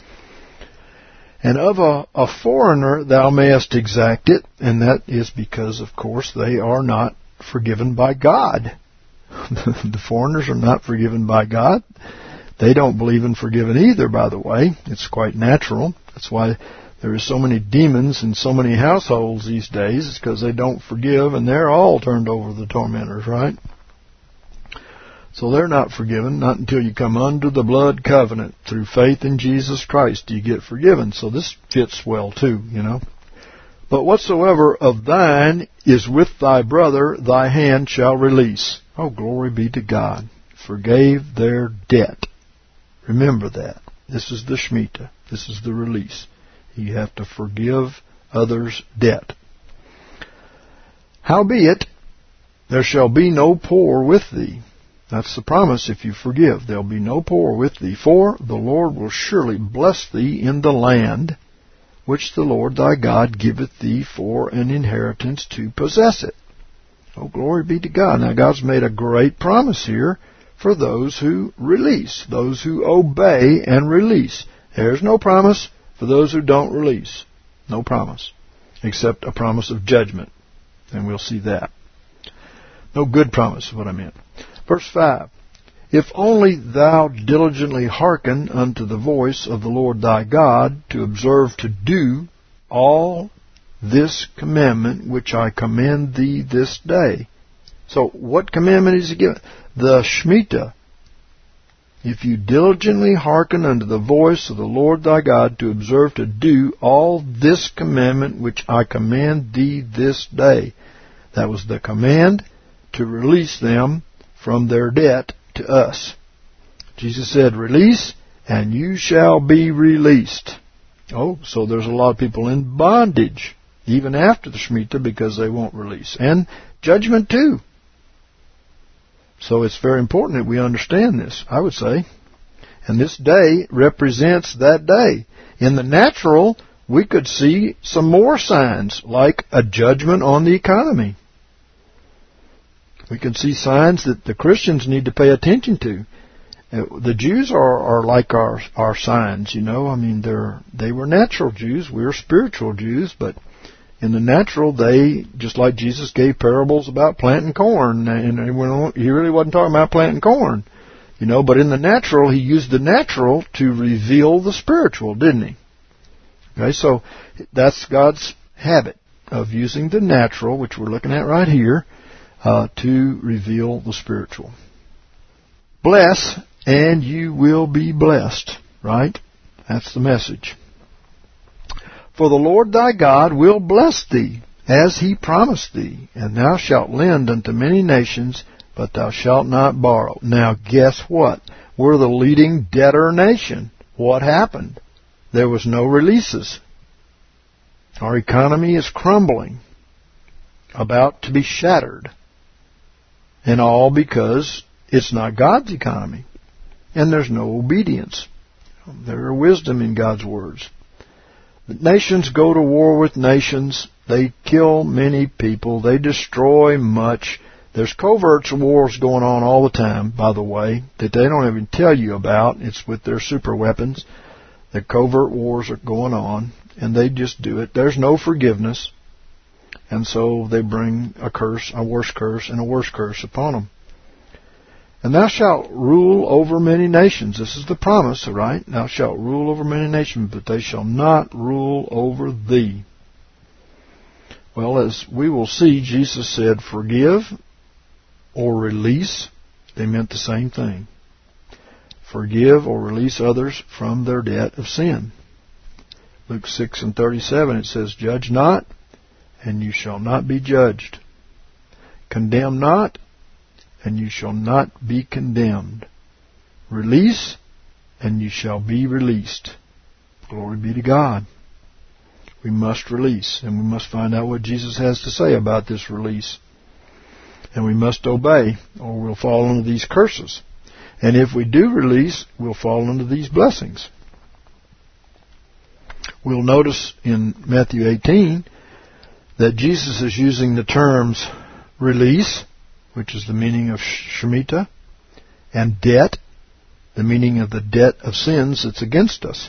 And of a, a foreigner thou mayest exact it, and that is because, of course, they are not forgiven by God. The foreigners are not forgiven by God. They don't believe in forgiving either, by the way. It's quite natural. That's why there are so many demons in so many households these days. It's because they don't forgive, and they're all turned over to the tormentors, right? So they're not forgiven, not until you come under the blood covenant. Through faith in Jesus Christ do you get forgiven. So this fits well too, you know. But whatsoever of thine is with thy brother, thy hand shall release. Oh, glory be to God. Forgave their debt. Remember that. This is the Shemitah. This is the release. You have to forgive others' debt. Howbeit, there shall be no poor with thee. That's the promise. If you forgive, there'll be no poor with thee. For the Lord will surely bless thee in the land which the Lord thy God giveth thee for an inheritance to possess it. Oh, glory be to God. Now, God's made a great promise here for those who release, those who obey and release. There's no promise for those who don't release. No promise, except a promise of judgment. And we'll see that. No good promise is what I meant. Verse five. If only thou diligently hearken unto the voice of the Lord thy God, to observe to do all this commandment which I command thee this day. So what commandment is he given? The Shemitah. If you diligently hearken unto the voice of the Lord thy God, to observe to do all this commandment which I command thee this day. That was the command to release them from their debt to us. Jesus said, release, and you shall be released. Oh, so there's a lot of people in bondage, even after the Shemitah, because they won't release. And judgment too. So it's very important that we understand this, I would say. And this day represents that day. In the natural, we could see some more signs, like a judgment on the economy. We can see signs that the Christians need to pay attention to. The Jews are, are like our our signs, you know. I mean, they're they were natural Jews. We are spiritual Jews, but in the natural, they, just like Jesus gave parables about planting corn, and he really wasn't talking about planting corn, you know. But in the natural, he used the natural to reveal the spiritual, didn't he? Okay, so that's God's habit of using the natural, which we're looking at right here, uh, to reveal the spiritual. Bless, and you will be blessed, right? That's the message. For the Lord thy God will bless thee, as he promised thee, and thou shalt lend unto many nations, but thou shalt not borrow. Now, guess what? We're the leading debtor nation. What happened? There was no releases. Our economy is crumbling, about to be shattered, and all because it's not God's economy. And there's no obedience. There are wisdom in God's words. The nations go to war with nations. They kill many people. They destroy much. There's covert wars going on all the time, by the way, that they don't even tell you about. It's with their super weapons. The covert wars are going on, and they just do it. There's no forgiveness. And so they bring a curse, a worse curse, and a worse curse upon them. And thou shalt rule over many nations. This is the promise, right? Thou shalt rule over many nations, but they shall not rule over thee. Well, as we will see, Jesus said, forgive or release. They meant the same thing. Forgive or release others from their debt of sin. Luke six and thirty-seven, it says, judge not, and you shall not be judged. Condemn not, and you shall not be condemned. Release, and you shall be released. Glory be to God. We must release, and we must find out what Jesus has to say about this release. And we must obey, or we'll fall under these curses. And if we do release, we'll fall under these blessings. We'll notice in Matthew eighteen that Jesus is using the terms release, which is the meaning of Shemitah, and debt, the meaning of the debt of sins that's against us.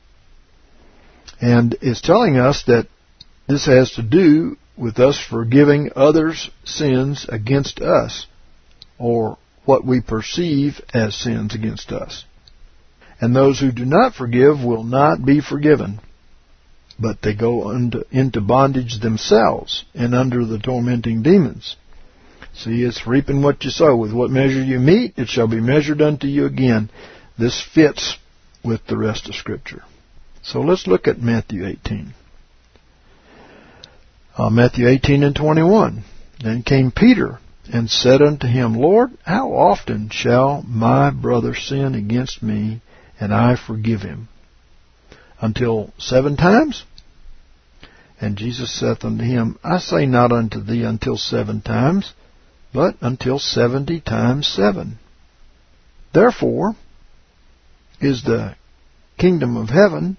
And is telling us that this has to do with us forgiving others' sins against us, or what we perceive as sins against us. And those who do not forgive will not be forgiven, but they go into bondage themselves and under the tormenting demons. See, it's reaping what you sow. With what measure you meet, it shall be measured unto you again. This fits with the rest of Scripture. So let's look at Matthew eighteen. Uh, Matthew eighteen and twenty-one. Then came Peter and said unto him, Lord, how often shall my brother sin against me, and I forgive him? Until seven times? And Jesus saith unto him, I say not unto thee until seven times, but until seventy times seven. Therefore is the kingdom of heaven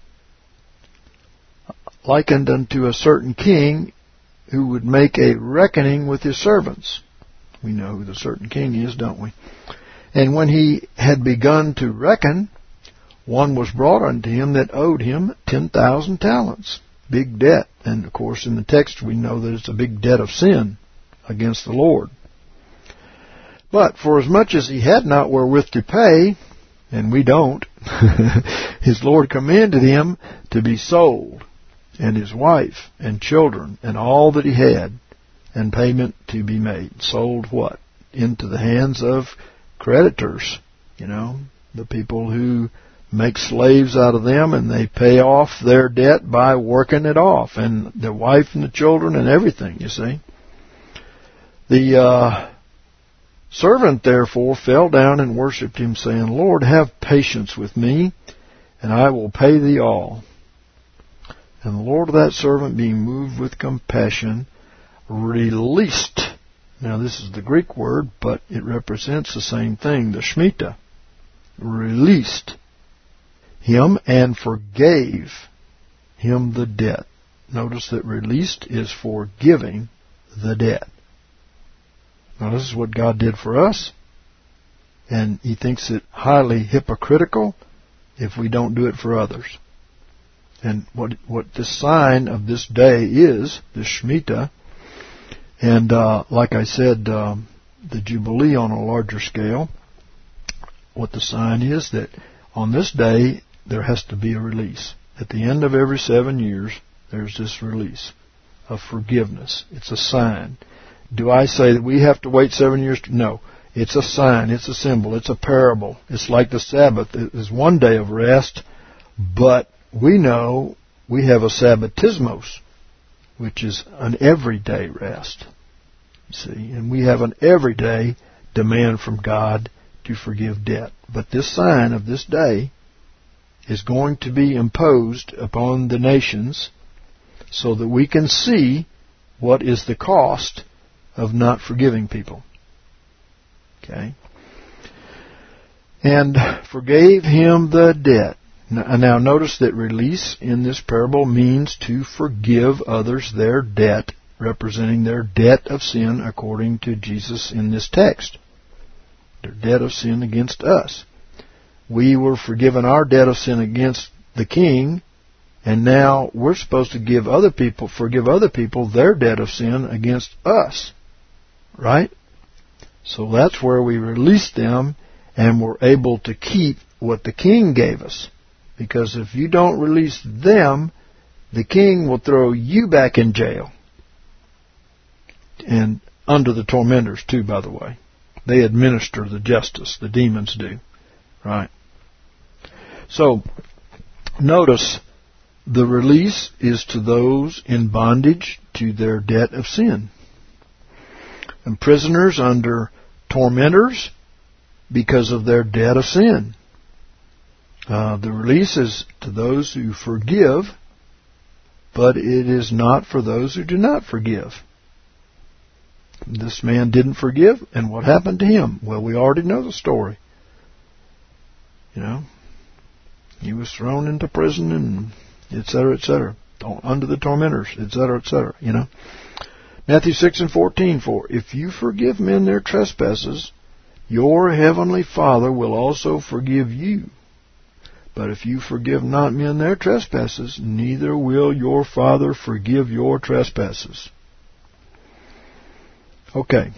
likened unto a certain king who would make a reckoning with his servants. We know who the certain king is, don't we? And when he had begun to reckon, one was brought unto him that owed him ten thousand talents. Big debt. And of course in the text we know that it's a big debt of sin against the Lord. But for as much as he had not wherewith to pay, and we don't, his Lord commanded him to be sold, and his wife and children and all that he had, and payment to be made. Sold what? Into the hands of creditors, you know, the people who make slaves out of them, and they pay off their debt by working it off, and the wife and the children and everything, you see. The uh, servant therefore fell down and worshipped him, saying, Lord, have patience with me, and I will pay thee all. And the Lord of that servant, being moved with compassion, released. Now this is the Greek word, but it represents the same thing, the Shemitah. Released him and forgave him the debt. Notice that released is forgiving the debt. Now this is what God did for us, and He thinks it highly hypocritical if we don't do it for others. And what what the sign of this day is, the Shemitah, and uh, like I said, um, the Jubilee on a larger scale, what the sign is that on this day there has to be a release. At the end of every seven years, there's this release of forgiveness. It's a sign. Do I say that we have to wait seven years? To, no. It's a sign. It's a symbol. It's a parable. It's like the Sabbath. It is one day of rest, but we know we have a Sabbatismos, which is an everyday rest. You see, and we have an everyday demand from God to forgive debt. But this sign of this day is going to be imposed upon the nations so that we can see what is the cost of not forgiving people. Okay? And forgave him the debt. Now notice that release in this parable means to forgive others their debt, representing their debt of sin according to Jesus in this text. Their debt of sin against us. We were forgiven our debt of sin against the king, and now we're supposed to give other people, forgive other people their debt of sin against us. Right? So that's where we release them and we're able to keep what the king gave us. Because if you don't release them, the king will throw you back in jail. And under the tormentors too, by the way. They administer the justice. The demons do. Right? So, notice the release is to those in bondage to their debt of sin. And prisoners under tormentors because of their debt of sin. Uh, the release is to those who forgive, but it is not for those who do not forgive. This man didn't forgive, and what happened to him? Well, we already know the story. You know, he was thrown into prison, and et cetera, et cetera, under the tormentors, et cetera, et cetera. You know, Matthew six and fourteen. For if you forgive men their trespasses, your heavenly Father will also forgive you. But if you forgive not men their trespasses, neither will your Father forgive your trespasses. Okay.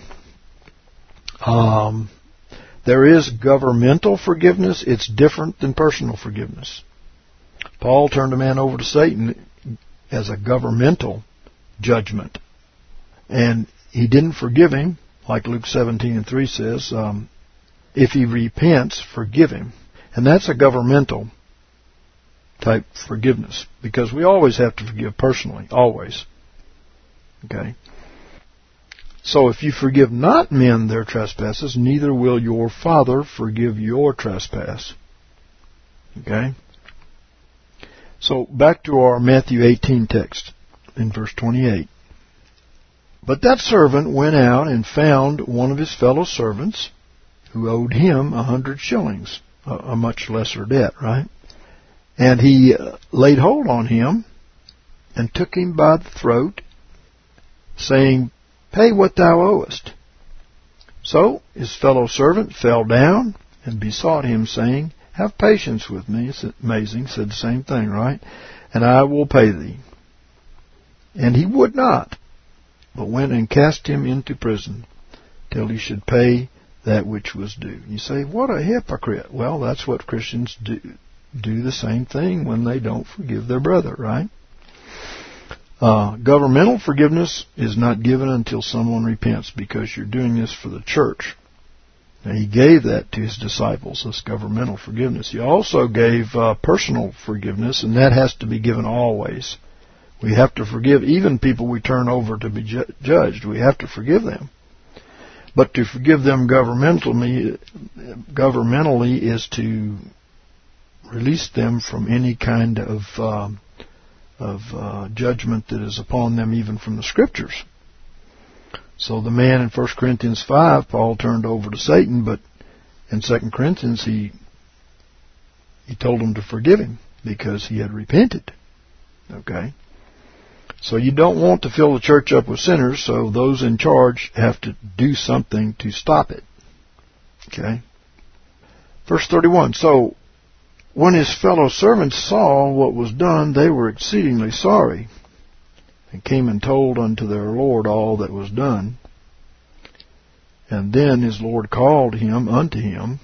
Um, there is governmental forgiveness. It's different than personal forgiveness. Paul turned a man over to Satan as a governmental judgment. And he didn't forgive him, like Luke seventeen and three says. Um, if he repents, forgive him. And that's a governmental type forgiveness, because we always have to forgive personally, always. Okay? So if you forgive not men their trespasses, neither will your Father forgive your trespass. Okay? So back to our Matthew eighteen text in verse twenty-eight. But that servant went out and found one of his fellow servants who owed him a hundred shillings, a, a much lesser debt, right? And he uh, laid hold on him and took him by the throat, saying, Pay what thou owest. So his fellow servant fell down and besought him, saying, Have patience with me. It's amazing, said the same thing, right? And I will pay thee. And he would not, but went and cast him into prison till he should pay that which was due. You say, what a hypocrite. Well, that's what Christians do. Do the same thing when they don't forgive their brother, right? Uh, governmental forgiveness is not given until someone repents, because you're doing this for the church. Now, he gave that to his disciples, this governmental forgiveness. He also gave uh, personal forgiveness, and that has to be given always. We have to forgive even people we turn over to be ju- judged. We have to forgive them. But to forgive them governmentally, governmentally is to release them from any kind of uh, of uh, judgment that is upon them, even from the Scriptures. So the man in First Corinthians five, Paul turned over to Satan, but in Second Corinthians he he told him to forgive him because he had repented. Okay? So you don't want to fill the church up with sinners, so those in charge have to do something to stop it. Okay? Verse thirty-one, so when his fellow servants saw what was done, they were exceedingly sorry, and came and told unto their Lord all that was done. And then his Lord called him unto him,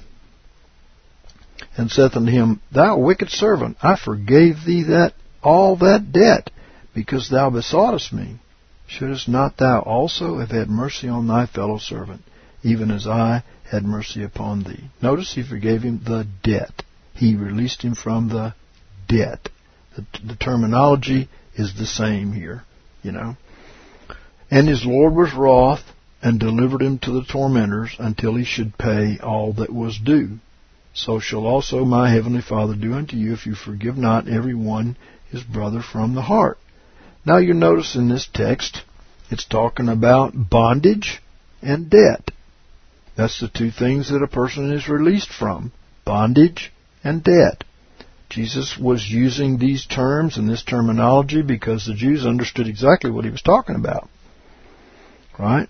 and saith unto him, Thou wicked servant, I forgave thee that all that debt, because thou besoughtest me. Shouldest not thou also have had mercy on thy fellow servant, even as I had mercy upon thee? Notice he forgave him the debt. He released him from the debt. The, the terminology is the same here, you know. And his Lord was wroth, and delivered him to the tormentors, until he should pay all that was due. So shall also my heavenly Father do unto you, if you forgive not every one his brother from the heart. Now you notice in this text, it's talking about bondage and debt. That's the two things that a person is released from, bondage and debt. Jesus was using these terms and this terminology because the Jews understood exactly what he was talking about. Right?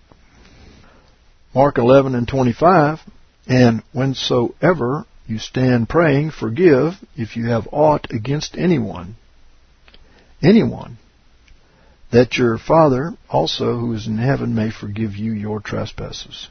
Mark eleven and twenty-five, and whensoever you stand praying, forgive if you have aught against anyone. Anyone. That your Father also who is in heaven may forgive you your trespasses.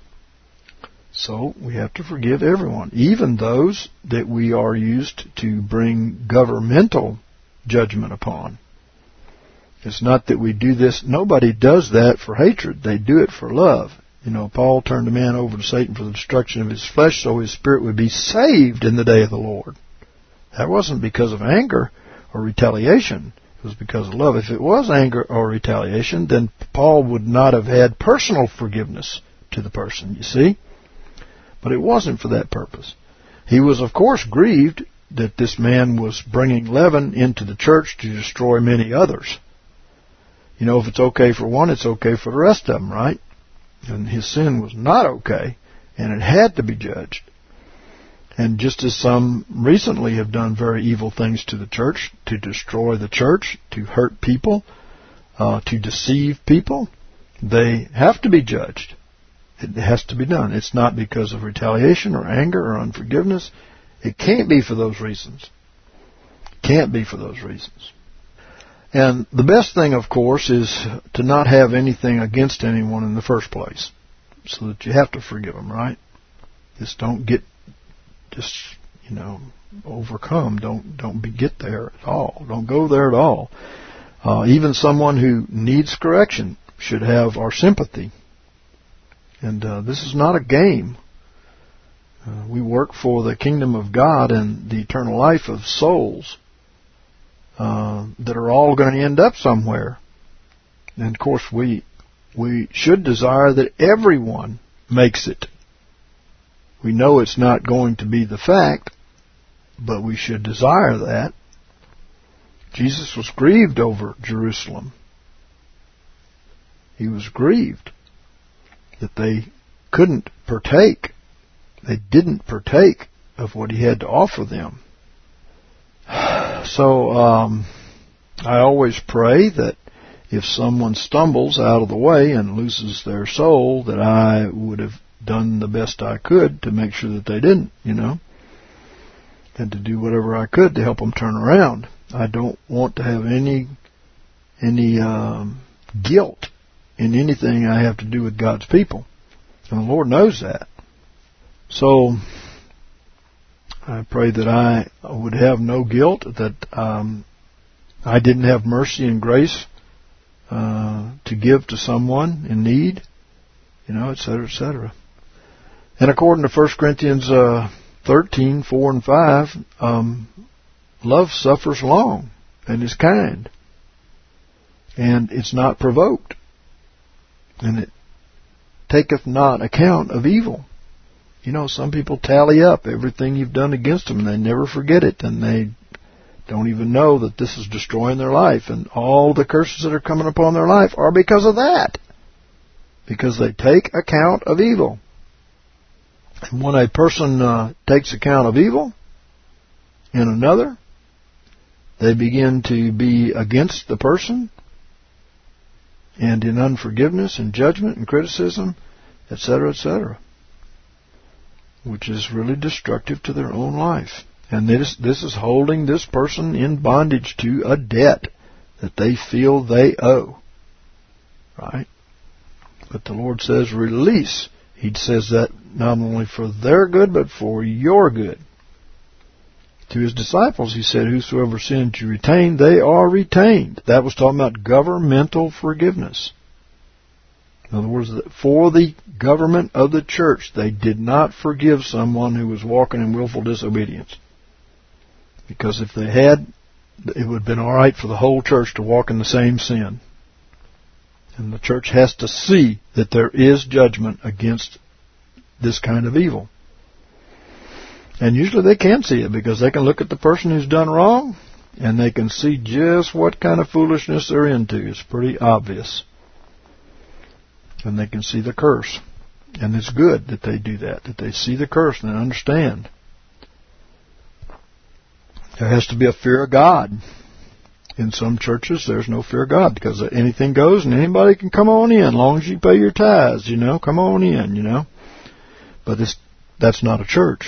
So we have to forgive everyone, even those that we are used to bring governmental judgment upon. It's not that we do this. Nobody does that for hatred. They do it for love. You know, Paul turned a man over to Satan for the destruction of his flesh so his spirit would be saved in the day of the Lord. That wasn't because of anger or retaliation. It was because of love. If it was anger or retaliation, then Paul would not have had personal forgiveness to the person, you see. But it wasn't for that purpose. He was, of course, grieved that this man was bringing leaven into the church to destroy many others. You know, if it's okay for one, it's okay for the rest of them, right? And his sin was not okay, and it had to be judged. And just as some recently have done very evil things to the church, to destroy the church, to hurt people, uh, to deceive people, they have to be judged. It has to be done. It's not because of retaliation or anger or unforgiveness. It can't be for those reasons. Can't be for those reasons. And the best thing, of course, is to not have anything against anyone in the first place, so that you have to forgive them, right? Just don't get, just, you know, overcome. Don't don't be, get there at all. Don't go there at all. Uh, even someone who needs correction should have our sympathy. And uh, this is not a game. Uh, we work for the kingdom of God and the eternal life of souls uh, that are all going to end up somewhere. And of course, we we should desire that everyone makes it. We know it's not going to be the fact, but we should desire that. Jesus was grieved over Jerusalem. He was grieved that they couldn't partake. They didn't partake of what he had to offer them. So um, I always pray that if someone stumbles out of the way and loses their soul, that I would have done the best I could to make sure that they didn't, you know, and to do whatever I could to help them turn around. I don't want to have any any um, guilt in anything I have to do with God's people. And the Lord knows that. So I pray that I would have no guilt, that um, I didn't have mercy and grace uh, to give to someone in need, you know, et cetera, et cetera. And according to First Corinthians uh, thirteen, four and five, um, love suffers long and is kind. And it's not provoked. And it taketh not account of evil. You know, some people tally up everything you've done against them, and they never forget it, and they don't even know that this is destroying their life, and all the curses that are coming upon their life are because of that, because they take account of evil. And when a person uh, takes account of evil in another, they begin to be against the person, and in unforgiveness and judgment and criticism, et cetera, et cetera, which is really destructive to their own life. And this, this is holding this person in bondage to a debt that they feel they owe. Right? But the Lord says release. He says that not only for their good, but for your good. To His disciples, He said, whosoever sins you retain, they are retained. That was talking about governmental forgiveness. In other words, for the government of the church, they did not forgive someone who was walking in willful disobedience. Because if they had, it would have been all right for the whole church to walk in the same sin. And the church has to see that there is judgment against this kind of evil. And usually they can see it because they can look at the person who's done wrong and they can see just what kind of foolishness they're into. It's pretty obvious. And they can see the curse. And it's good that they do that, that they see the curse and they understand. There has to be a fear of God. In some churches, there's no fear of God because anything goes and anybody can come on in as long as you pay your tithes, you know, come on in, you know. But this, that's not a church.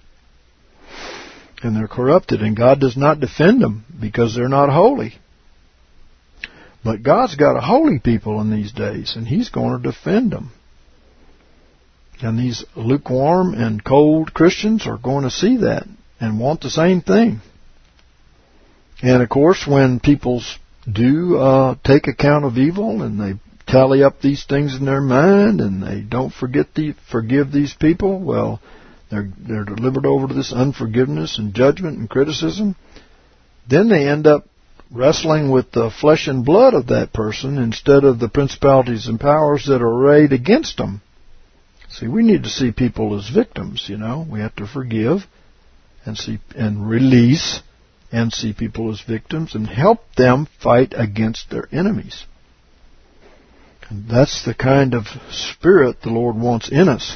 And they're corrupted, and God does not defend them because they're not holy. But God's got a holy people in these days, and He's going to defend them. And these lukewarm and cold Christians are going to see that and want the same thing. And, of course, when people do uh, take account of evil and they tally up these things in their mind and they don't forget the, forgive these people, well, they're, they're delivered over to this unforgiveness and judgment and criticism. Then they end up wrestling with the flesh and blood of that person instead of the principalities and powers that are arrayed against them. See, we need to see people as victims, you know. We have to forgive and see and release and see people as victims and help them fight against their enemies. And that's the kind of spirit the Lord wants in us.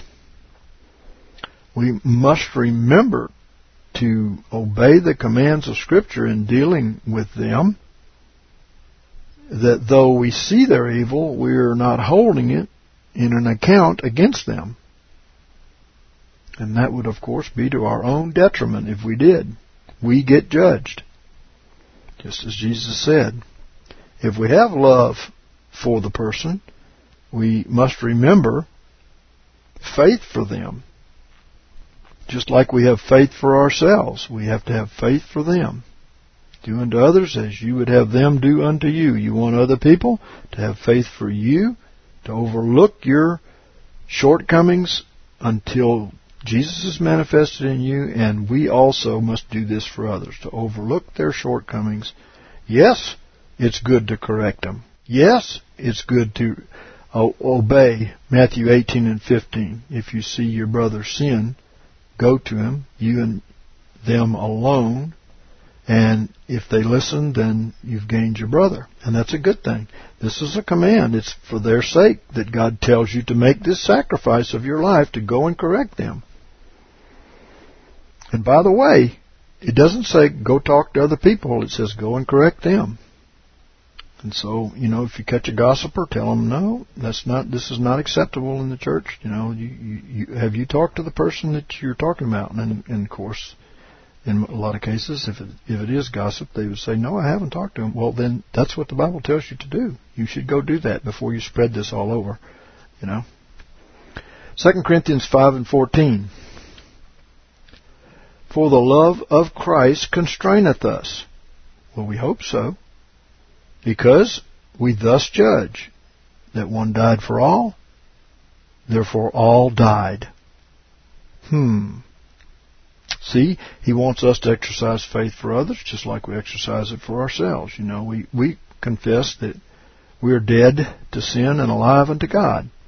We must remember to obey the commands of Scripture in dealing with them, that though we see their evil, we are not holding it in an account against them. And that would, of course, be to our own detriment if we did. We get judged. Just as Jesus said. If we have love for the person, we must remember faith for them. Just like we have faith for ourselves, we have to have faith for them. Do unto others as you would have them do unto you. You want other people to have faith for you, to overlook your shortcomings until Jesus is manifested in you, and we also must do this for others, to overlook their shortcomings. Yes, it's good to correct them. Yes, it's good to obey Matthew eighteen and fifteen. If you see your brother sin, go to him, you and them alone, and if they listen, then you've gained your brother. And that's a good thing. This is a command. It's for their sake that God tells you to make this sacrifice of your life to go and correct them. And by the way, it doesn't say go talk to other people. It says go and correct them. And so, you know, if you catch a gossiper, tell them, no, that's not. This is not acceptable in the church. You know, you, you, you have you talked to the person that you're talking about? And, and of course, in a lot of cases, if it, if it is gossip, they would say, no, I haven't talked to him. Well, then that's what the Bible tells you to do. You should go do that before you spread this all over. You know. Second Corinthians five and fourteen. For the love of Christ constraineth us. Well, we hope so. Because we thus judge that one died for all, therefore all died. Hmm. See, He wants us to exercise faith for others just like we exercise it for ourselves. You know, we, we confess that we are dead to sin and alive unto God.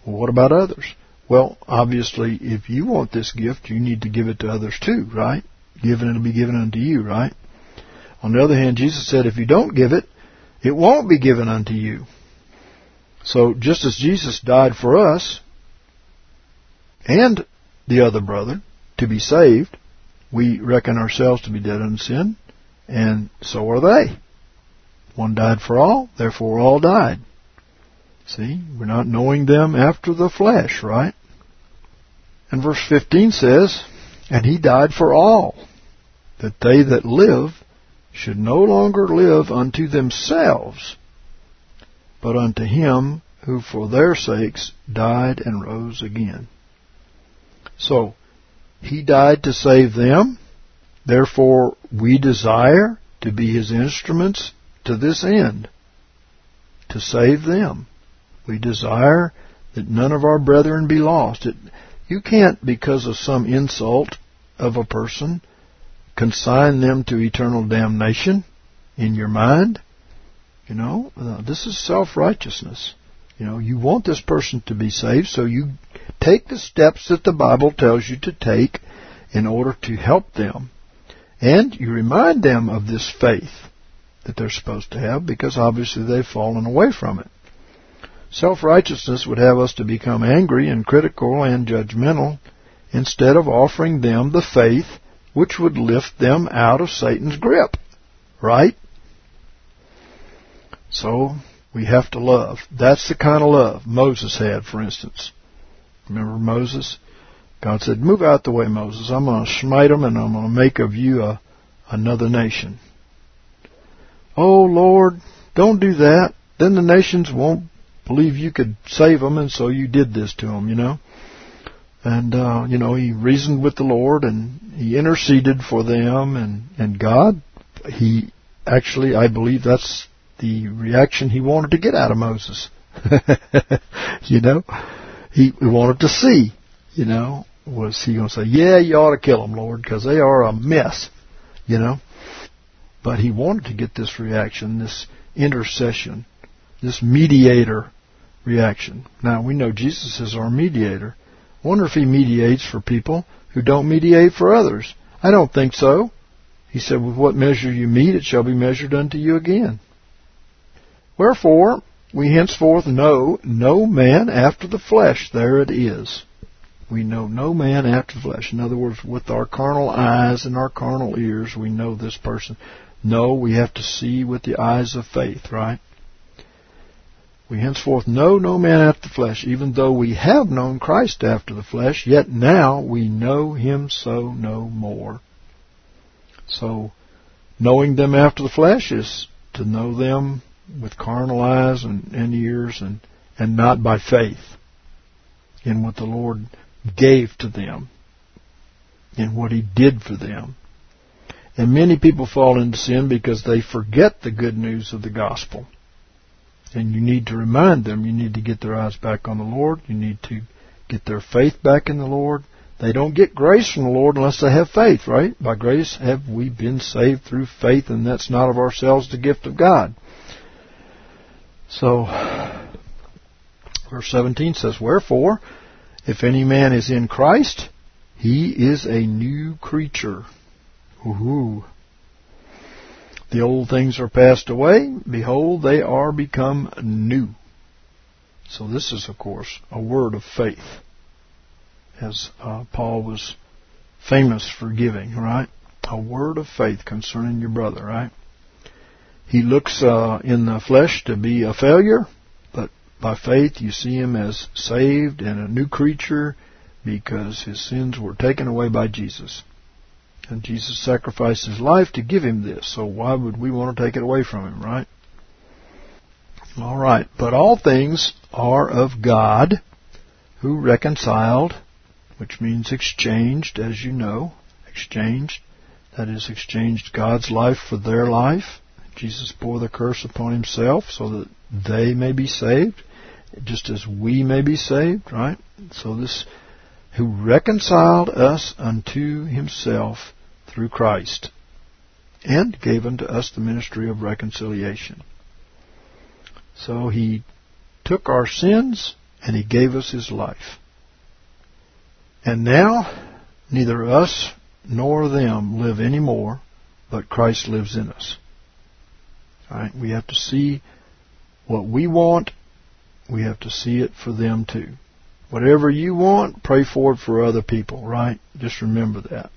Well, what about others? Well, obviously, if you want this gift, you need to give it to others too, right? Given, it'll be given unto you, right? On the other hand, Jesus said, if you don't give it, it won't be given unto you. So, just as Jesus died for us and the other brother to be saved, we reckon ourselves to be dead unto sin, and so are they. One died for all, therefore all died. See, we're not knowing them after the flesh, right? And verse fifteen says, and he died for all, that they that live should no longer live unto themselves, but unto him who for their sakes died and rose again. So, he died to save them, therefore we desire to be his instruments to this end, to save them. We desire that none of our brethren be lost. It, you can't, because of some insult of a person, consign them to eternal damnation in your mind. You know, uh, this is self-righteousness. You know, you want this person to be saved, so you take the steps that the Bible tells you to take in order to help them. And you remind them of this faith that they're supposed to have, because obviously they've fallen away from it. Self-righteousness would have us to become angry and critical and judgmental instead of offering them the faith which would lift them out of Satan's grip. Right? So, we have to love. That's the kind of love Moses had, for instance. Remember Moses? God said, move out the way, Moses. I'm going to smite them and I'm going to make of you a, another nation. Oh, Lord, don't do that. Then the nations won't believe you could save them, and so you did this to them, you know. And, uh, you know, he reasoned with the Lord, and he interceded for them, and, and God, he actually, I believe that's the reaction he wanted to get out of Moses. You know, he, he wanted to see, you know, was he going to say, yeah, you ought to kill them, Lord, because they are a mess, you know. But he wanted to get this reaction, this intercession, this mediator reaction. Now, we know Jesus is our mediator. I wonder if he mediates for people who don't mediate for others. I don't think so. He said, with what measure you meet, it shall be measured unto you again. Wherefore, we henceforth know no man after the flesh. There it is. We know no man after the flesh. In other words, with our carnal eyes and our carnal ears, we know this person. No, we have to see with the eyes of faith, right? We henceforth know no man after the flesh, even though we have known Christ after the flesh, yet now we know him so no more. So, knowing them after the flesh is to know them with carnal eyes and, and ears, and, and not by faith in what the Lord gave to them, in what he did for them. And many people fall into sin because they forget the good news of the gospel. And you need to remind them, you need to get their eyes back on the Lord, you need to get their faith back in the Lord. They don't get grace from the Lord unless they have faith, right? By grace have we been saved through faith, and that's not of ourselves, the gift of God. So, verse seventeen says, wherefore, if any man is in Christ, he is a new creature. Ooh. The old things are passed away. Behold, they are become new. So this is, of course, a word of faith, as uh, Paul was famous for giving, right? A word of faith concerning your brother, right? He looks uh, in the flesh to be a failure, but by faith you see him as saved and a new creature because his sins were taken away by Jesus. And Jesus sacrificed his life to give him this, so why would we want to take it away from him, right? All right, but all things are of God, who reconciled, which means exchanged, as you know, exchanged. That is, exchanged God's life for their life. Jesus bore the curse upon himself so that they may be saved, just as we may be saved, right? So this, who reconciled us unto himself through Christ, and gave unto us the ministry of reconciliation. So he took our sins and He gave us His life. And now, neither us nor them live anymore, but Christ lives in us. All right? We have to see what we want. We have to see it for them too. Whatever you want, pray for it for other people, right? Just remember that.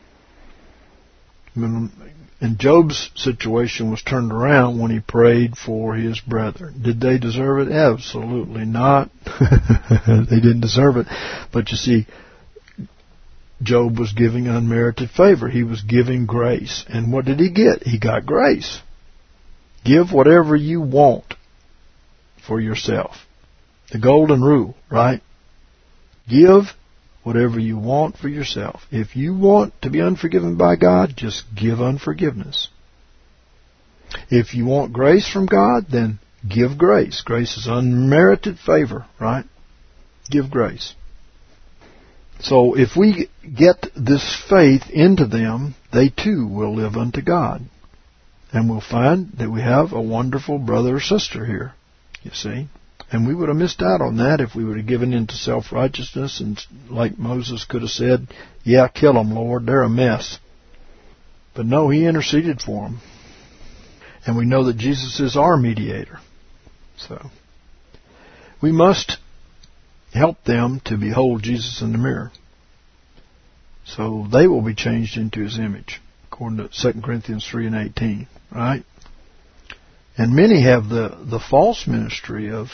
And Job's situation was turned around when he prayed for his brethren. Did they deserve it? Absolutely not. They didn't deserve it. But you see, Job was giving unmerited favor. He was giving grace. And what did he get? He got grace. Give whatever you want for yourself. The golden rule, right? Give whatever you want for yourself. If you want to be unforgiven by God, just give unforgiveness. If you want grace from God, then give grace. Grace is unmerited favor, right? Give grace. So if we get this faith into them, they too will live unto God. And we'll find that we have a wonderful brother or sister here, you see. And we would have missed out on that if we would have given in to self-righteousness and, like Moses could have said, yeah, kill them, Lord, they're a mess. But no, He interceded for them. And we know that Jesus is our mediator. So we must help them to behold Jesus in the mirror, so they will be changed into His image, according to Second Corinthians three and eighteen, right? And many have the, the false ministry of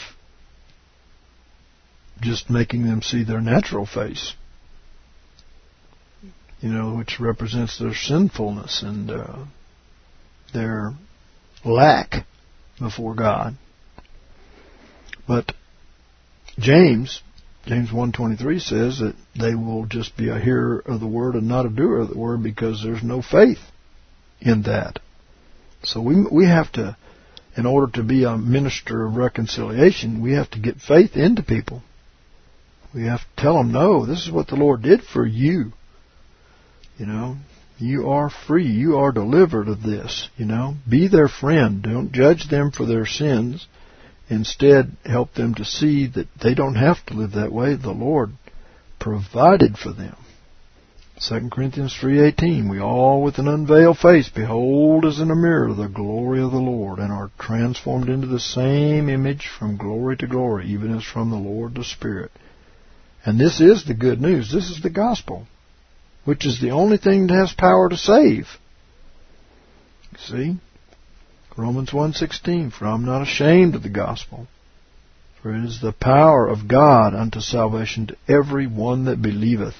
just making them see their natural face, you know, which represents their sinfulness and uh, their lack before God. But James, James one twenty-three says that they will just be a hearer of the word and not a doer of the word, because there's no faith in that. So we we have to, in order to be a minister of reconciliation, we have to get faith into people. We have to tell them, no, this is what the Lord did for you. You know, you are free. You are delivered of this. You know, be their friend. Don't judge them for their sins. Instead, help them to see that they don't have to live that way. The Lord provided for them. Second Corinthians three eighteen, we all with an unveiled face behold as in a mirror the glory of the Lord, and are transformed into the same image from glory to glory, even as from the Lord the Spirit. And this is the good news. This is the gospel, which is the only thing that has power to save. See? Romans one sixteen, for I am not ashamed of the gospel, for it is the power of God unto salvation to every one that believeth.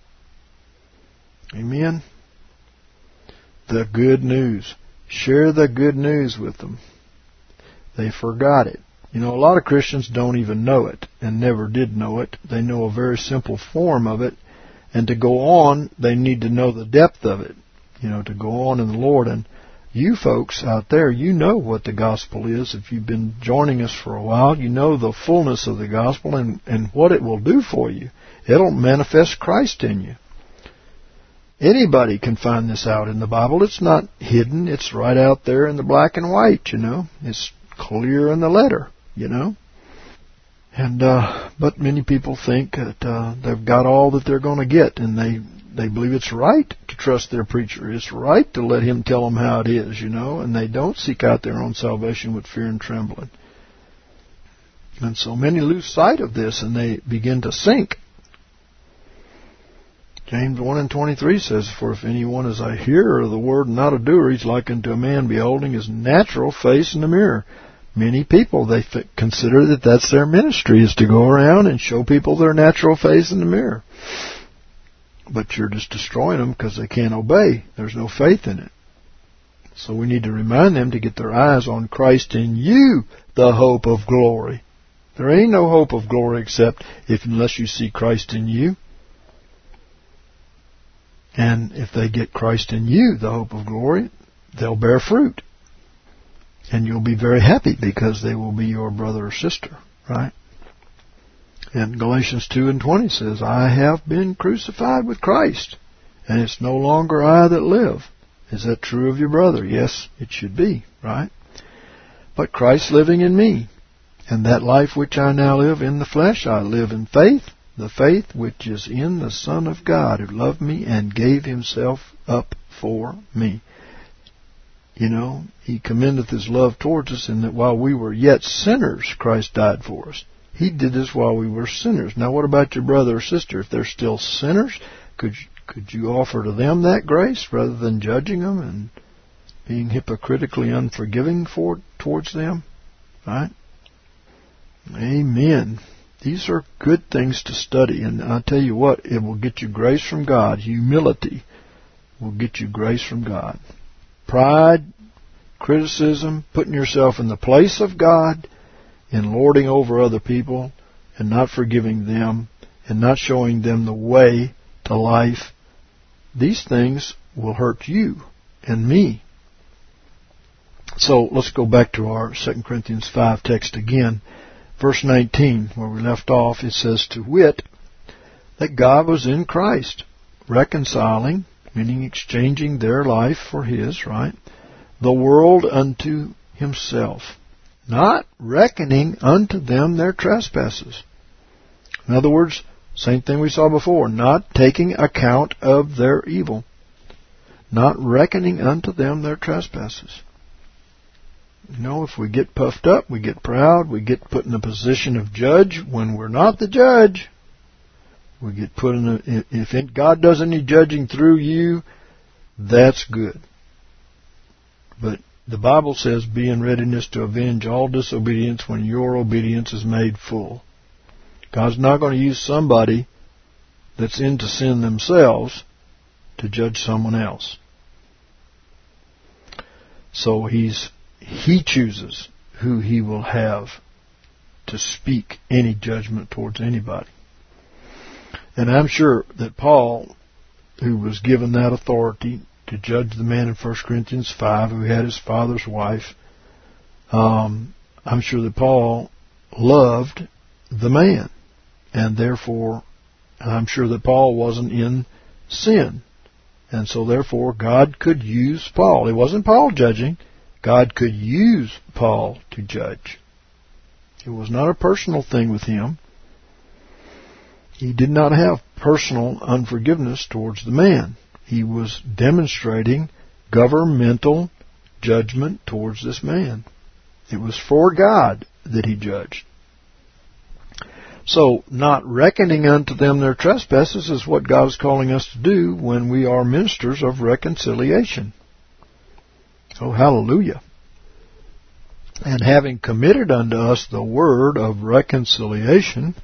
Amen? The good news. Share the good news with them. They forgot it. You know, a lot of Christians don't even know it and never did know it. They know a very simple form of it. And to go on, they need to know the depth of it, you know, to go on in the Lord. And you folks out there, you know what the gospel is. If you've been joining us for a while, you know the fullness of the gospel and, and what it will do for you. It'll manifest Christ in you. Anybody can find this out in the Bible. It's not hidden. It's right out there in the black and white, you know. It's clear in the letter, you know. And uh, but many people think that uh, they've got all that they're going to get, and they, they believe it's right to trust their preacher. It's right to let him tell them how it is, you know, and they don't seek out their own salvation with fear and trembling. And so many lose sight of this, and they begin to sink. James one and twenty-three says, for if anyone is a hearer of the word and not a doer, he's like unto a man beholding his natural face in the mirror. Many people, they f- consider that that's their ministry, is to go around and show people their natural face in the mirror. But you're just destroying them because they can't obey. There's no faith in it. So we need to remind them to get their eyes on Christ in you, the hope of glory. There ain't no hope of glory except if unless you see Christ in you. And if they get Christ in you, the hope of glory, they'll bear fruit. And you'll be very happy because they will be your brother or sister, right? And Galatians two and twenty says, I have been crucified with Christ, and it's no longer I that live. Is that true of your brother? Yes, it should be, right? But Christ living in me. And that life which I now live in the flesh, I live in faith, the faith which is in the Son of God, who loved me and gave himself up for me. You know, he commendeth his love towards us in that while we were yet sinners, Christ died for us. He did this while we were sinners. Now what about your brother or sister? If they're still sinners, could you, could you offer to them that grace rather than judging them and being hypocritically unforgiving for towards them? Right? Amen. These are good things to study, and I tell you what, it will get you grace from God. Humility will get you grace from God. Pride, criticism, putting yourself in the place of God, and lording over other people, and not forgiving them, and not showing them the way to life, these things will hurt you and me. So let's go back to our Second Corinthians five text again. Verse nineteen, where we left off, it says, to wit, that God was in Christ, reconciling, meaning exchanging their life for his, right, the world unto himself, not reckoning unto them their trespasses. In other words, same thing we saw before, not taking account of their evil, not reckoning unto them their trespasses. You know, if we get puffed up, we get proud, we get put in a position of judge when we're not the judge. We get put in a, if God does any judging through you, that's good. But the Bible says, be in readiness to avenge all disobedience when your obedience is made full. God's not going to use somebody that's into sin themselves to judge someone else. So he's He chooses who he will have to speak any judgment towards anybody. And I'm sure that Paul, who was given that authority to judge the man in First Corinthians five, who had his father's wife, um, I'm sure that Paul loved the man. And therefore, I'm sure that Paul wasn't in sin. And so therefore, God could use Paul. It wasn't Paul judging. God could use Paul to judge. It was not a personal thing with him. He did not have personal unforgiveness towards the man. He was demonstrating governmental judgment towards this man. It was for God that he judged. So, not reckoning unto them their trespasses is what God is calling us to do when we are ministers of reconciliation. Oh, hallelujah. And having committed unto us the word of reconciliation,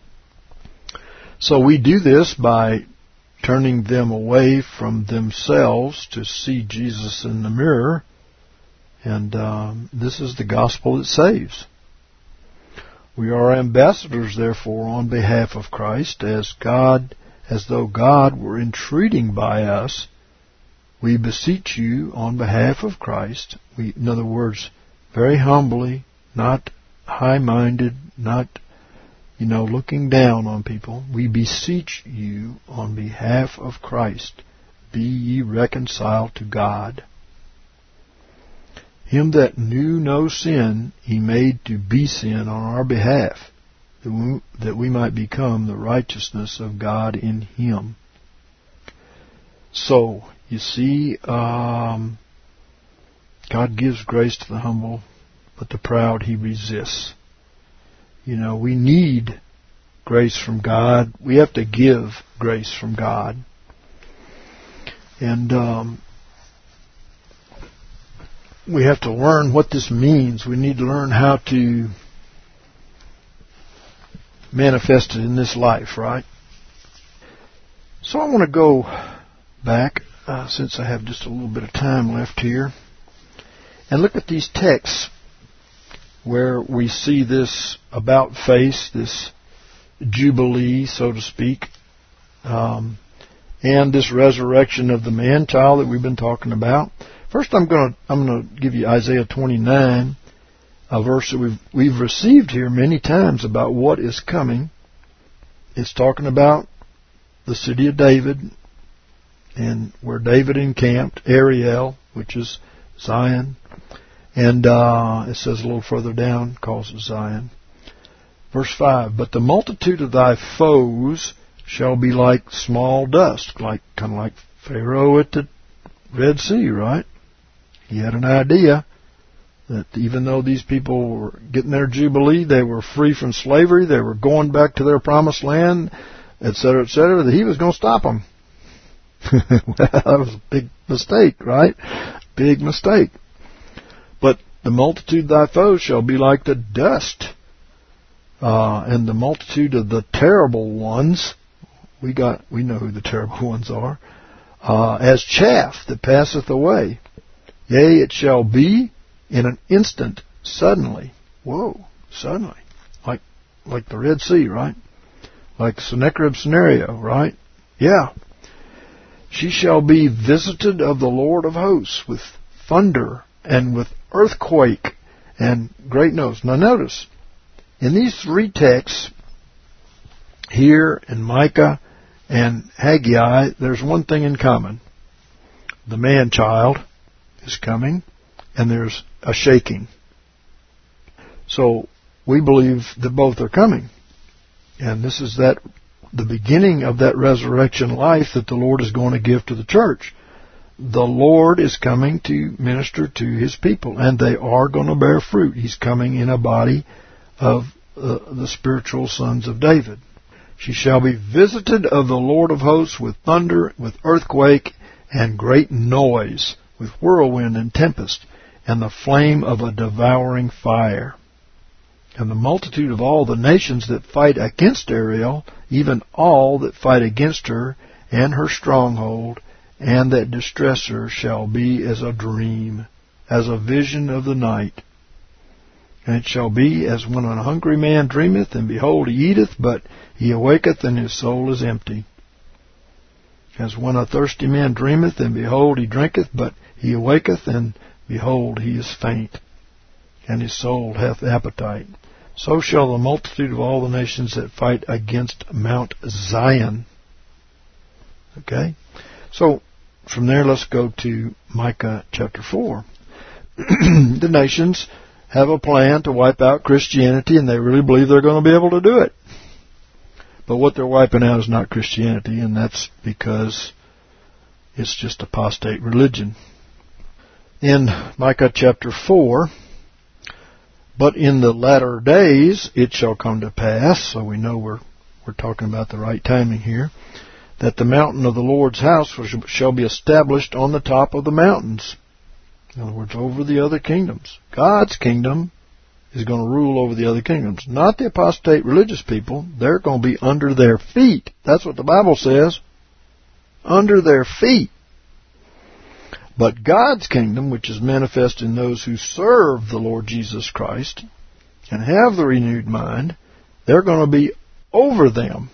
so we do this by turning them away from themselves to see Jesus in the mirror, and um, this is the gospel that saves. We are ambassadors, therefore, on behalf of Christ, as God, as though God were entreating by us. We beseech you on behalf of Christ. We, in other words, very humbly, not high-minded, not, you know, looking down on people. We beseech you on behalf of Christ. Be ye reconciled to God. Him that knew no sin, he made to be sin on our behalf, that we might become the righteousness of God in him. So, you see, um, God gives grace to the humble, but the proud he resists. You know, we need grace from God. We have to give grace from God. And um, we have to learn what this means. We need to learn how to manifest it in this life, right? So I want to go back, uh, since I have just a little bit of time left here, and look at these texts where we see this about face, this jubilee, so to speak, um, and this resurrection of the man-child that we've been talking about. First, I'm going to I'm going to give you Isaiah twenty-nine, a verse that we've we've received here many times about what is coming. It's talking about the city of David, and where David encamped, Ariel, which is Zion, and uh, it says a little further down, calls it Zion. Verse five, but the multitude of thy foes shall be like small dust, like kind of like Pharaoh at the Red Sea, right? He had an idea that even though these people were getting their jubilee, they were free from slavery, they were going back to their promised land, et cetera, et cetera, that he was going to stop them. Well, that was a big mistake, right? Big mistake. But the multitude of thy foes shall be like the dust, uh, and the multitude of the terrible ones, we got, we know who the terrible ones are, uh, as chaff that passeth away. Yea, it shall be in an instant, suddenly. Whoa, suddenly. Like, like the Red Sea, right? Like Sennacherib scenario, right? Yeah. She shall be visited of the Lord of hosts with thunder and with earthquake and great noise. Now notice, in these three texts, here in Micah and Haggai, there's one thing in common. The man-child is coming, and there's a shaking. So we believe that both are coming. And this is that the beginning of that resurrection life that the Lord is going to give to the church. The Lord is coming to minister to His people, and they are going to bear fruit. He's coming in a body of uh, the spiritual sons of David. She shall be visited of the Lord of hosts with thunder, with earthquake, and great noise, with whirlwind and tempest, and the flame of a devouring fire. And the multitude of all the nations that fight against Ariel, even all that fight against her and her stronghold, and that distress her, shall be as a dream, as a vision of the night. And it shall be as when a hungry man dreameth, and behold, he eateth, but he awaketh, and his soul is empty. As when a thirsty man dreameth, and behold, he drinketh, but he awaketh, and behold, he is faint, and his soul hath appetite. So shall the multitude of all the nations that fight against Mount Zion. Okay? So, from there, let's go to Micah chapter four. The nations have a plan to wipe out Christianity, and they really believe they're going to be able to do it. But what they're wiping out is not Christianity, and that's because it's just apostate religion. In Micah chapter four, but in the latter days it shall come to pass, so we know we're we're talking about the right timing here, that the mountain of the Lord's house shall be established on the top of the mountains. In other words, over the other kingdoms. God's kingdom is going to rule over the other kingdoms. Not the apostate religious people. They're going to be under their feet. That's what the Bible says. Under their feet. But God's kingdom, which is manifest in those who serve the Lord Jesus Christ and have the renewed mind, they're going to be over them.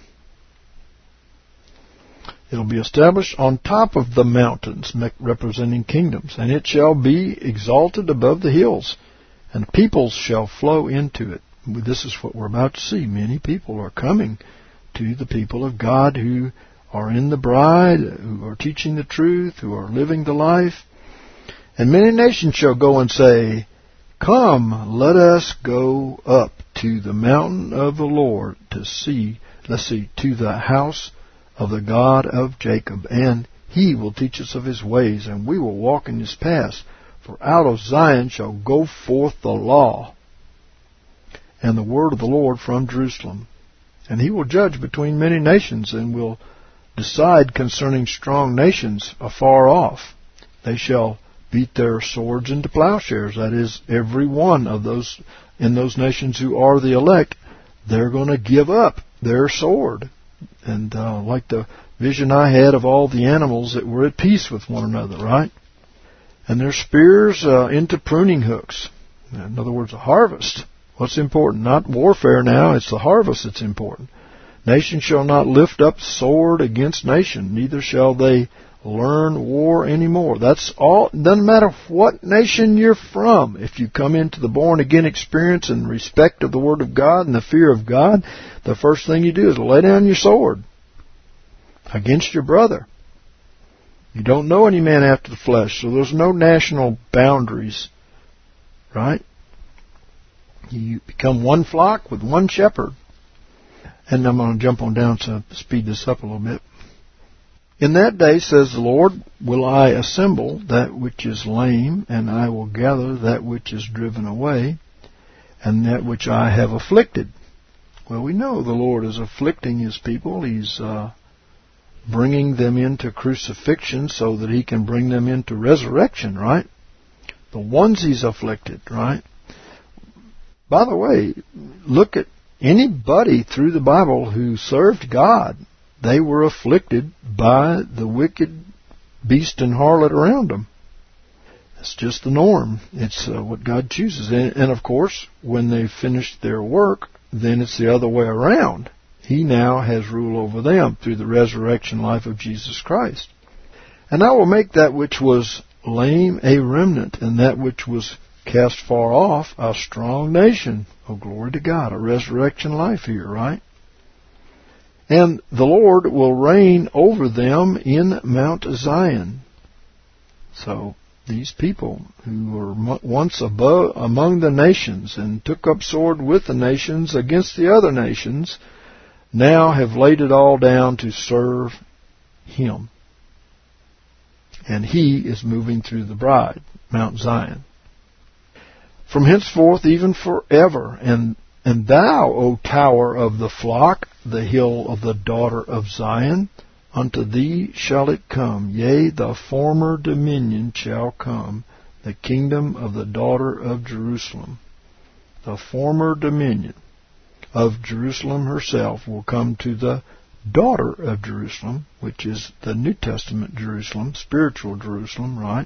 It'll be established on top of the mountains, representing kingdoms, and it shall be exalted above the hills, and peoples shall flow into it. This is what we're about to see. Many people are coming to the people of God who are in the bride, who are teaching the truth, who are living the life. And many nations shall go and say, Come, let us go up to the mountain of the Lord to see, let's see, to the house of the God of Jacob, and He will teach us of His ways, and we will walk in His paths. For out of Zion shall go forth the law and the word of the Lord from Jerusalem. And He will judge between many nations, and will decide concerning strong nations afar off. They shall beat their swords into plowshares. That is, every one of those in those nations who are the elect, they're going to give up their sword. And uh, like the vision I had of all the animals that were at peace with one another, right? And their spears uh, into pruning hooks. In other words, a harvest. What's important? Not warfare now, it's the harvest that's important. Nation shall not lift up sword against nation, neither shall they learn war anymore. That's all. It doesn't matter what nation you're from. If you come into the born-again experience and respect of the Word of God and the fear of God, the first thing you do is lay down your sword against your brother. You don't know any man after the flesh, so there's no national boundaries, right? You become one flock with one shepherd. And I'm going to jump on down to speed this up a little bit. In that day, says the Lord, will I assemble that which is lame, and I will gather that which is driven away, and that which I have afflicted. Well, we know the Lord is afflicting His people. He's uh, bringing them into crucifixion so that He can bring them into resurrection, right? The ones He's afflicted, right? By the way, look at anybody through the Bible who served God. They were afflicted by the wicked beast and harlot around them. It's just the norm. It's uh, what God chooses. And, and of course, when they finish their work, then it's the other way around. He now has rule over them through the resurrection life of Jesus Christ. And I will make that which was lame a remnant, and that which was cast far off a strong nation. Oh, glory to God. A resurrection life here, right? And the Lord will reign over them in Mount Zion. So these people who were once above, among the nations and took up sword with the nations against the other nations, now have laid it all down to serve Him. And He is moving through the bride, Mount Zion. From henceforth even forever, and And thou, O tower of the flock, the hill of the daughter of Zion, unto thee shall it come, yea, the former dominion shall come, the kingdom of the daughter of Jerusalem. The former dominion of Jerusalem herself will come to the daughter of Jerusalem, which is the New Testament Jerusalem, spiritual Jerusalem, right?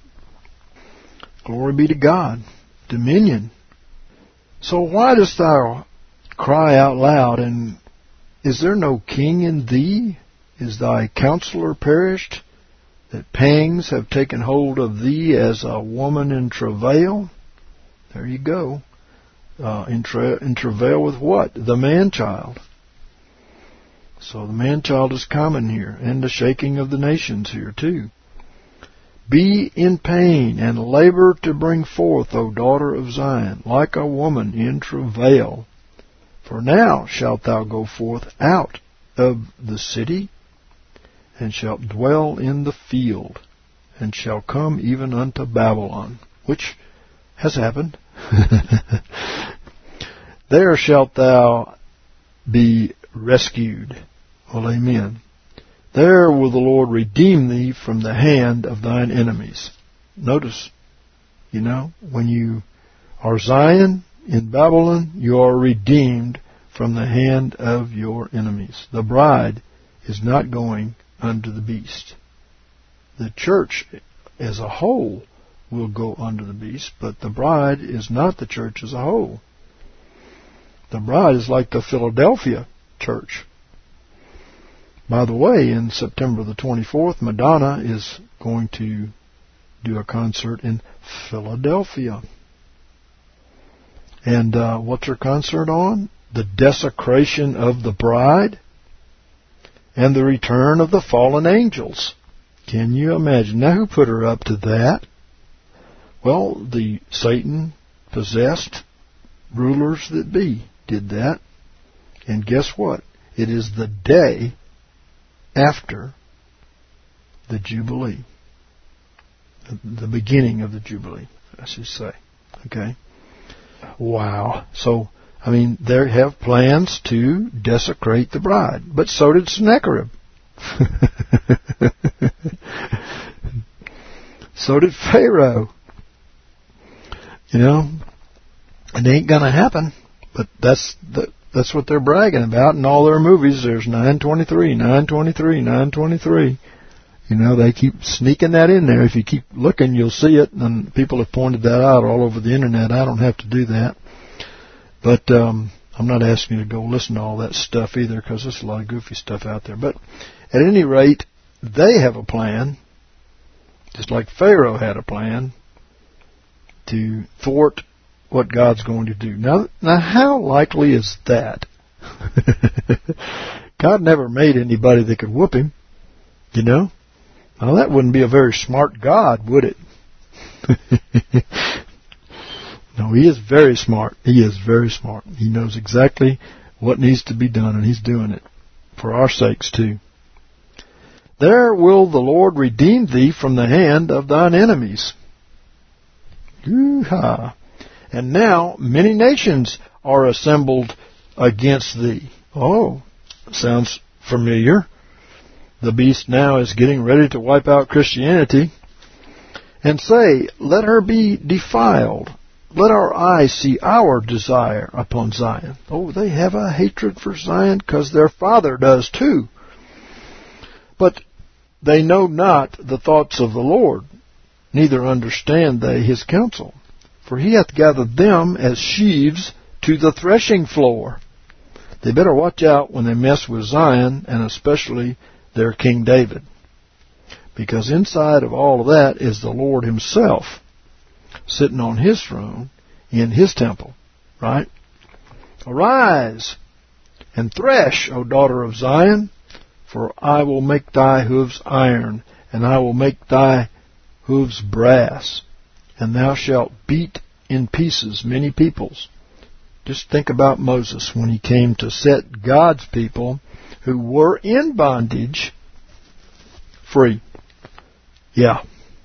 Glory be to God. Dominion. So why dost thou cry out loud, and is there no king in thee? Is thy counselor perished, that pangs have taken hold of thee as a woman in travail? There you go. Uh, in, tra- in travail with what? The man-child. So the man-child is common here, and the shaking of the nations here too. Be in pain and labor to bring forth, O daughter of Zion, like a woman in travail. For now shalt thou go forth out of the city, and shalt dwell in the field, and shall come even unto Babylon, which has happened. There shalt thou be rescued. Well, amen. There will the Lord redeem thee from the hand of thine enemies. Notice, you know, when you are Zion in Babylon, you are redeemed from the hand of your enemies. The bride is not going under the beast. The church as a whole will go under the beast, but the bride is not the church as a whole. The bride is like the Philadelphia church. By the way, in September the twenty-fourth, Madonna is going to do a concert in Philadelphia. And uh, what's her concert on? The desecration of the bride and the return of the fallen angels. Can you imagine? Now, who put her up to that? Well, the Satan-possessed rulers that be did that. And guess what? It is the day after the Jubilee. The beginning of the Jubilee, I should say. Okay? Wow. So, I mean, they have plans to desecrate the bride. But so did Sennacherib. So did Pharaoh. You know, it ain't going to happen. But that's the, that's what they're bragging about in all their movies. There's nine twenty-three, nine twenty-three, nine twenty-three. You know, they keep sneaking that in there. If you keep looking, you'll see it. And people have pointed that out all over the Internet. I don't have to do that. But um, I'm not asking you to go listen to all that stuff either, because there's a lot of goofy stuff out there. But at any rate, they have a plan, just like Pharaoh had a plan, to thwart what God's going to do. Now, now how likely is that? God never made anybody that could whoop him, you know? Now, that wouldn't be a very smart God, would it? No, he is very smart. He is very smart. He knows exactly what needs to be done, and he's doing it for our sakes too. There will the Lord redeem thee from the hand of thine enemies. Hoo-ha. And now many nations are assembled against thee. Oh, sounds familiar. The beast now is getting ready to wipe out Christianity. And say, let her be defiled. Let our eyes see our desire upon Zion. Oh, they have a hatred for Zion because their father does too. But they know not the thoughts of the Lord, neither understand they his counsel. For he hath gathered them as sheaves to the threshing floor. They better watch out when they mess with Zion, and especially their King David. Because inside of all of that is the Lord himself, sitting on his throne in his temple, right? Arise and thresh, O daughter of Zion, for I will make thy hooves iron, and I will make thy hooves brass, and thou shalt beat in pieces many peoples. Just think about Moses when he came to set God's people who were in bondage free. Yeah,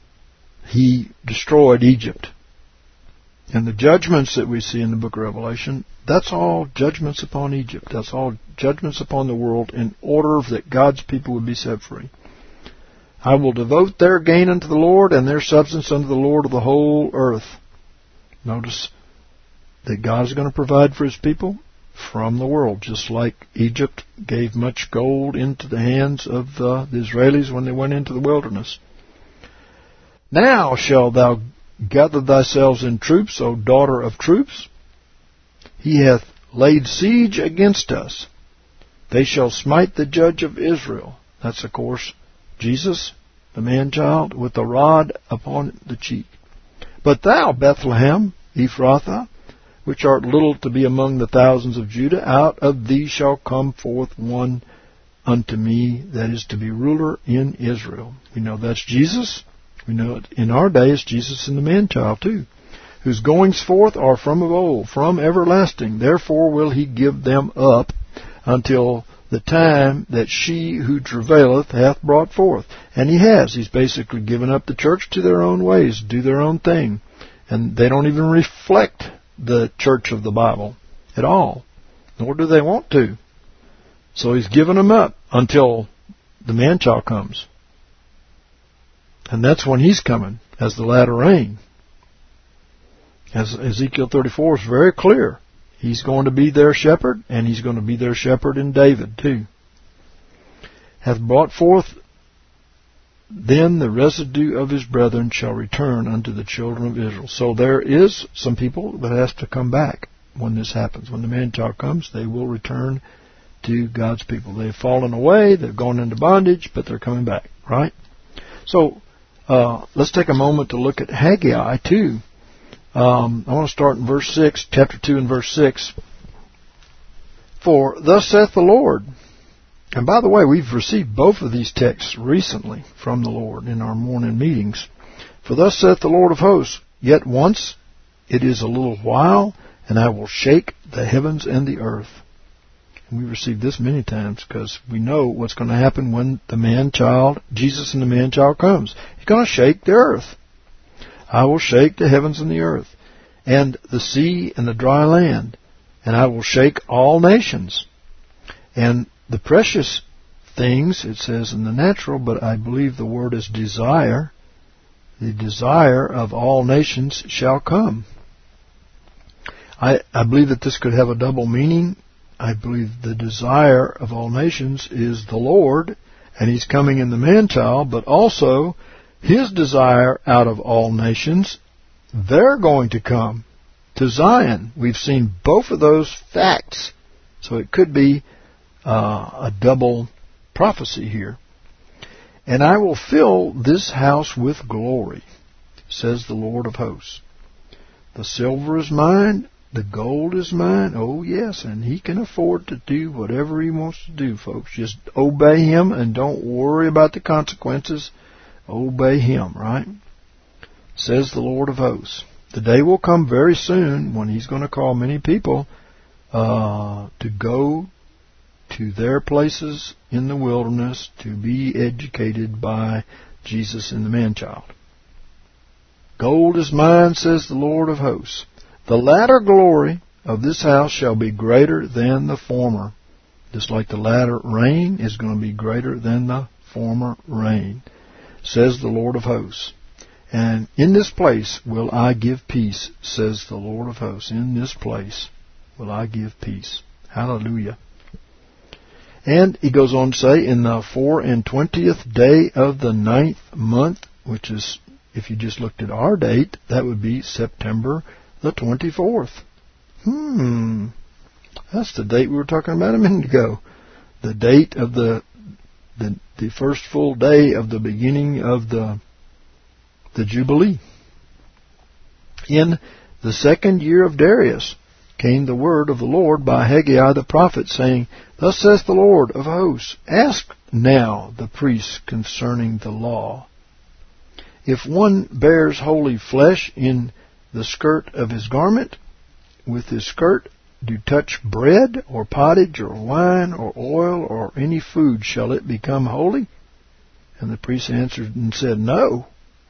he destroyed Egypt. And the judgments that we see in the book of Revelation, that's all judgments upon Egypt. That's all judgments upon the world in order that God's people would be set free. I will devote their gain unto the Lord and their substance unto the Lord of the whole earth. Notice that God is going to provide for his people from the world, just like Egypt gave much gold into the hands of uh, the Israelis when they went into the wilderness. Now shalt thou gather thyself in troops, O daughter of troops. He hath laid siege against us. They shall smite the judge of Israel. That's, of course, Jesus, the man-child, with the rod upon the cheek. But thou, Bethlehem, Ephrathah, which art little to be among the thousands of Judah, out of thee shall come forth one unto me that is to be ruler in Israel. We know that's Jesus. We know it in our day it's Jesus and the man-child too, whose goings forth are from of old, from everlasting. Therefore will he give them up until the time that she who travaileth hath brought forth. And he has. He's basically given up the church to their own ways, do their own thing. And they don't even reflect the church of the Bible at all, nor do they want to. So he's given them up until the man-child comes. And that's when he's coming, as the latter rain. As Ezekiel thirty-four is very clear. He's going to be their shepherd, and he's going to be their shepherd in David, too. Hath brought forth, then the residue of his brethren shall return unto the children of Israel. So there is some people that has to come back when this happens. When the man-child comes, they will return to God's people. They've fallen away, they've gone into bondage, but they're coming back, right? So, uh, let's take a moment to look at Haggai, too. Um, I want to start in verse six, chapter two and verse six. For thus saith the Lord. And by the way, we've received both of these texts recently from the Lord in our morning meetings. For thus saith the Lord of hosts, yet once it is a little while, and I will shake the heavens and the earth. And we received this many times because we know what's going to happen when the man-child, Jesus and the man-child comes. He's going to shake the earth. I will shake the heavens and the earth, and the sea and the dry land, and I will shake all nations. And the precious things, it says in the natural, but I believe the word is desire, the desire of all nations shall come. I, I believe that this could have a double meaning. I believe the desire of all nations is the Lord, and He's coming in the man-child, but also His desire out of all nations, they're going to come to Zion. We've seen both of those facts, so it could be uh, a double prophecy here. And I will fill this house with glory, says the Lord of hosts. The silver is mine, the gold is mine. Oh, yes, and He can afford to do whatever He wants to do, folks. Just obey Him and don't worry about the consequences. Obey Him, right? Says the Lord of hosts. The day will come very soon when He's going to call many people uh, to go to their places in the wilderness to be educated by Jesus and the man-child. Gold is mine, says the Lord of hosts. The latter glory of this house shall be greater than the former. Just like the latter rain is going to be greater than the former rain, says the Lord of hosts. And in this place will I give peace, says the Lord of hosts. In this place will I give peace. Hallelujah. And he goes on to say, in the four and twentieth day of the ninth month, which is, if you just looked at our date, that would be September the twenty-fourth. Hmm. That's the date we were talking about a minute ago. The date of the the, the first full day of the beginning of the the Jubilee. In the second year of Darius came the word of the Lord by Haggai the prophet, saying, Thus saith the Lord of hosts, ask now the priests concerning the law. If one bears holy flesh in the skirt of his garment, with his skirt do touch bread, or pottage, or wine, or oil, or any food, shall it become holy? And the priest answered and said, No.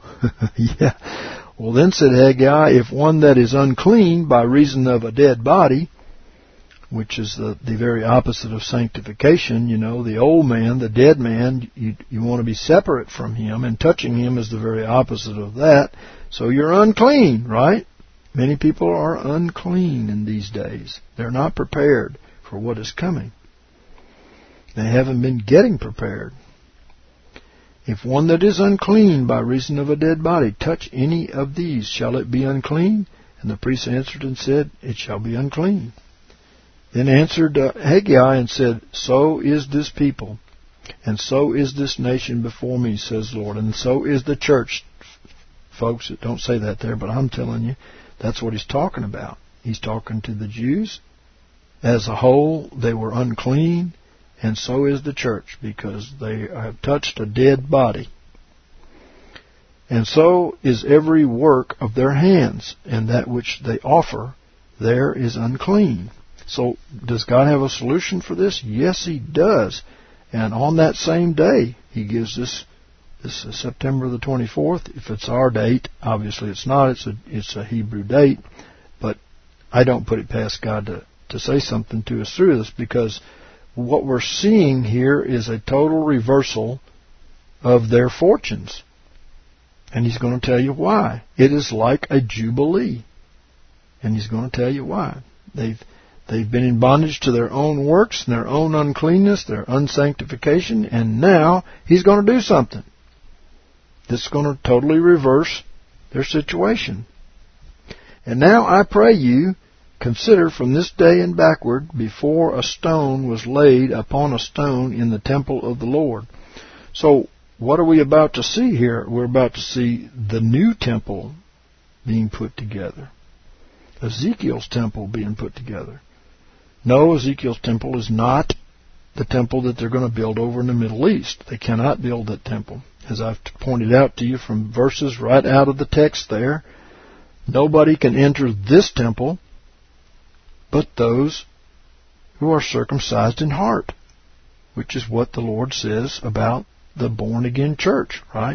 Yeah. Well, then said Haggai, if one that is unclean by reason of a dead body, which is the, the very opposite of sanctification, you know, the old man, the dead man, you, you want to be separate from him, and touching him is the very opposite of that. So you're unclean, right? Many people are unclean in these days. They're not prepared for what is coming. They haven't been getting prepared. If one that is unclean by reason of a dead body touch any of these, shall it be unclean? And the priest answered and said, It shall be unclean. Then answered uh, Haggai and said, So is this people, and so is this nation before me, says the Lord, and so is the church. Folks, it don't say that there, but I'm telling you, that's what he's talking about. He's talking to the Jews. As a whole, they were unclean, and so is the church, because they have touched a dead body. And so is every work of their hands, and that which they offer there is unclean. So does God have a solution for this? Yes, He does. And on that same day, He gives this, this is September the twenty-fourth. If it's our date, obviously it's not. It's a, it's a Hebrew date. But I don't put it past God to, to say something to us through this, because what we're seeing here is a total reversal of their fortunes. And He's going to tell you why. It is like a jubilee. And He's going to tell you why. They've They've been in bondage to their own works, and their own uncleanness, their unsanctification, and now He's going to do something that's going to totally reverse their situation. And now I pray you, consider from this day and backward, before a stone was laid upon a stone in the temple of the Lord. So, what are we about to see here? We're about to see the new temple being put together. Ezekiel's temple being put together. No, Ezekiel's temple is not the temple that they're going to build over in the Middle East. They cannot build that temple. As I've pointed out to you from verses right out of the text there, nobody can enter this temple but those who are circumcised in heart, which is what the Lord says about the born-again church, right?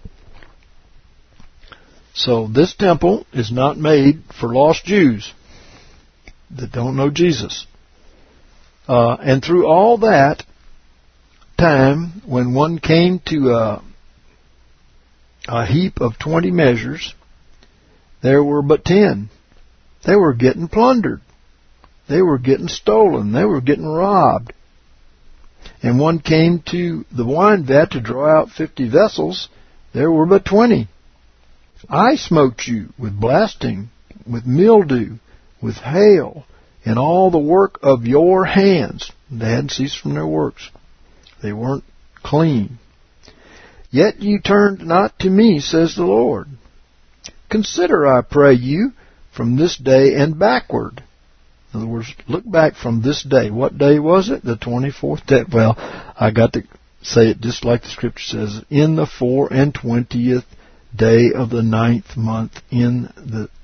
So this temple is not made for lost Jews that don't know Jesus. Uh, and through all that time, when one came to a, a heap of twenty measures, there were but ten. They were getting plundered. They were getting stolen. They were getting robbed. And one came to the wine vat to draw out fifty vessels. There were but twenty. I smote you with blasting, with mildew, with hail, and all the work of your hands. They hadn't ceased from their works. They weren't clean. Yet you turned not to me, says the Lord. Consider, I pray you, from this day and backward. In other words, look back from this day. What day was it? The twenty-fourth day. Well, I got to say it just like the Scripture says. In the four and twentieth day of the ninth month, in the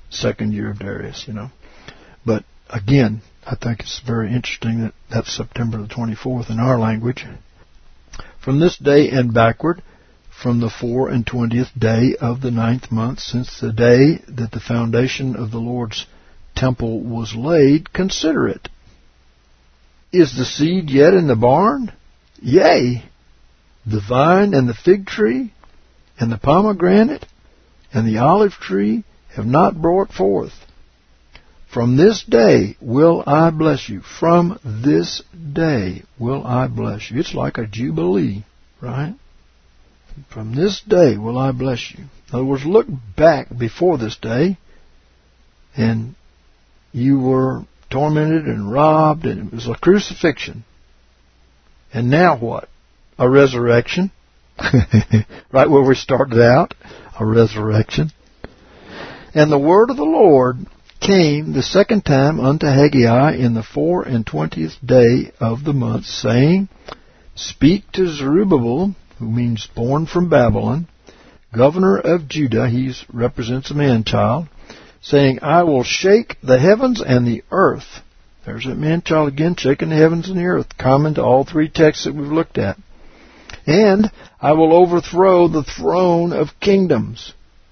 second year of Darius, you know. But again, I think it's very interesting that that's September the twenty-fourth in our language. From this day and backward, from the four and twentieth day of the ninth month, since the day that the foundation of the Lord's temple was laid, consider it. Is the seed yet in the barn? Yea, the vine and the fig tree and the pomegranate and the olive tree have not brought forth. From this day will I bless you. From this day will I bless you. It's like a jubilee, right? From this day will I bless you. In other words, look back before this day, and you were tormented and robbed, and it was a crucifixion. And now what? A resurrection. Right where we started out, a resurrection. And the word of the Lord came the second time unto Haggai in the four and twentieth day of the month, saying, Speak to Zerubbabel, who means born from Babylon, governor of Judah, he represents a man-child, saying, I will shake the heavens and the earth. There's that man-child again, shaking the heavens and the earth, common to all three texts that we've looked at. And I will overthrow the throne of kingdoms,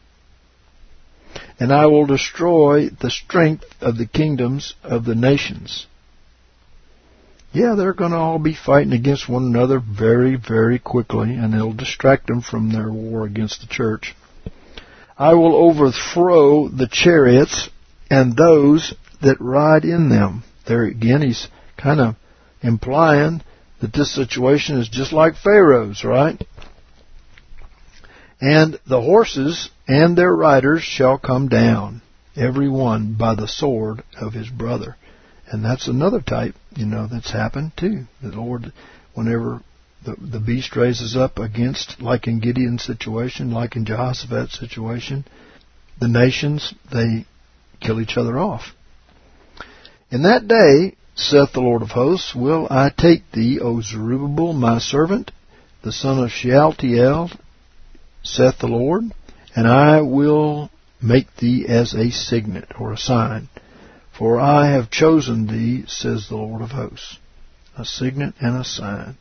and I will destroy the strength of the kingdoms of the nations. Yeah, they're going to all be fighting against one another very, very quickly, and it'll distract them from their war against the church. I will overthrow the chariots and those that ride in them. There again, he's kind of implying that this situation is just like Pharaoh's, right? And the horses and their riders shall come down, every one by the sword of his brother. And that's another type, you know, that's happened too. The Lord, whenever the, the beast raises up against, like in Gideon's situation, like in Jehoshaphat's situation, the nations, they kill each other off. In that day, saith the Lord of hosts, will I take thee, O Zerubbabel, my servant, the son of Shealtiel, saith the Lord, and I will make thee as a signet, or a sign. For I have chosen thee, says the Lord of hosts. A signet and a sign.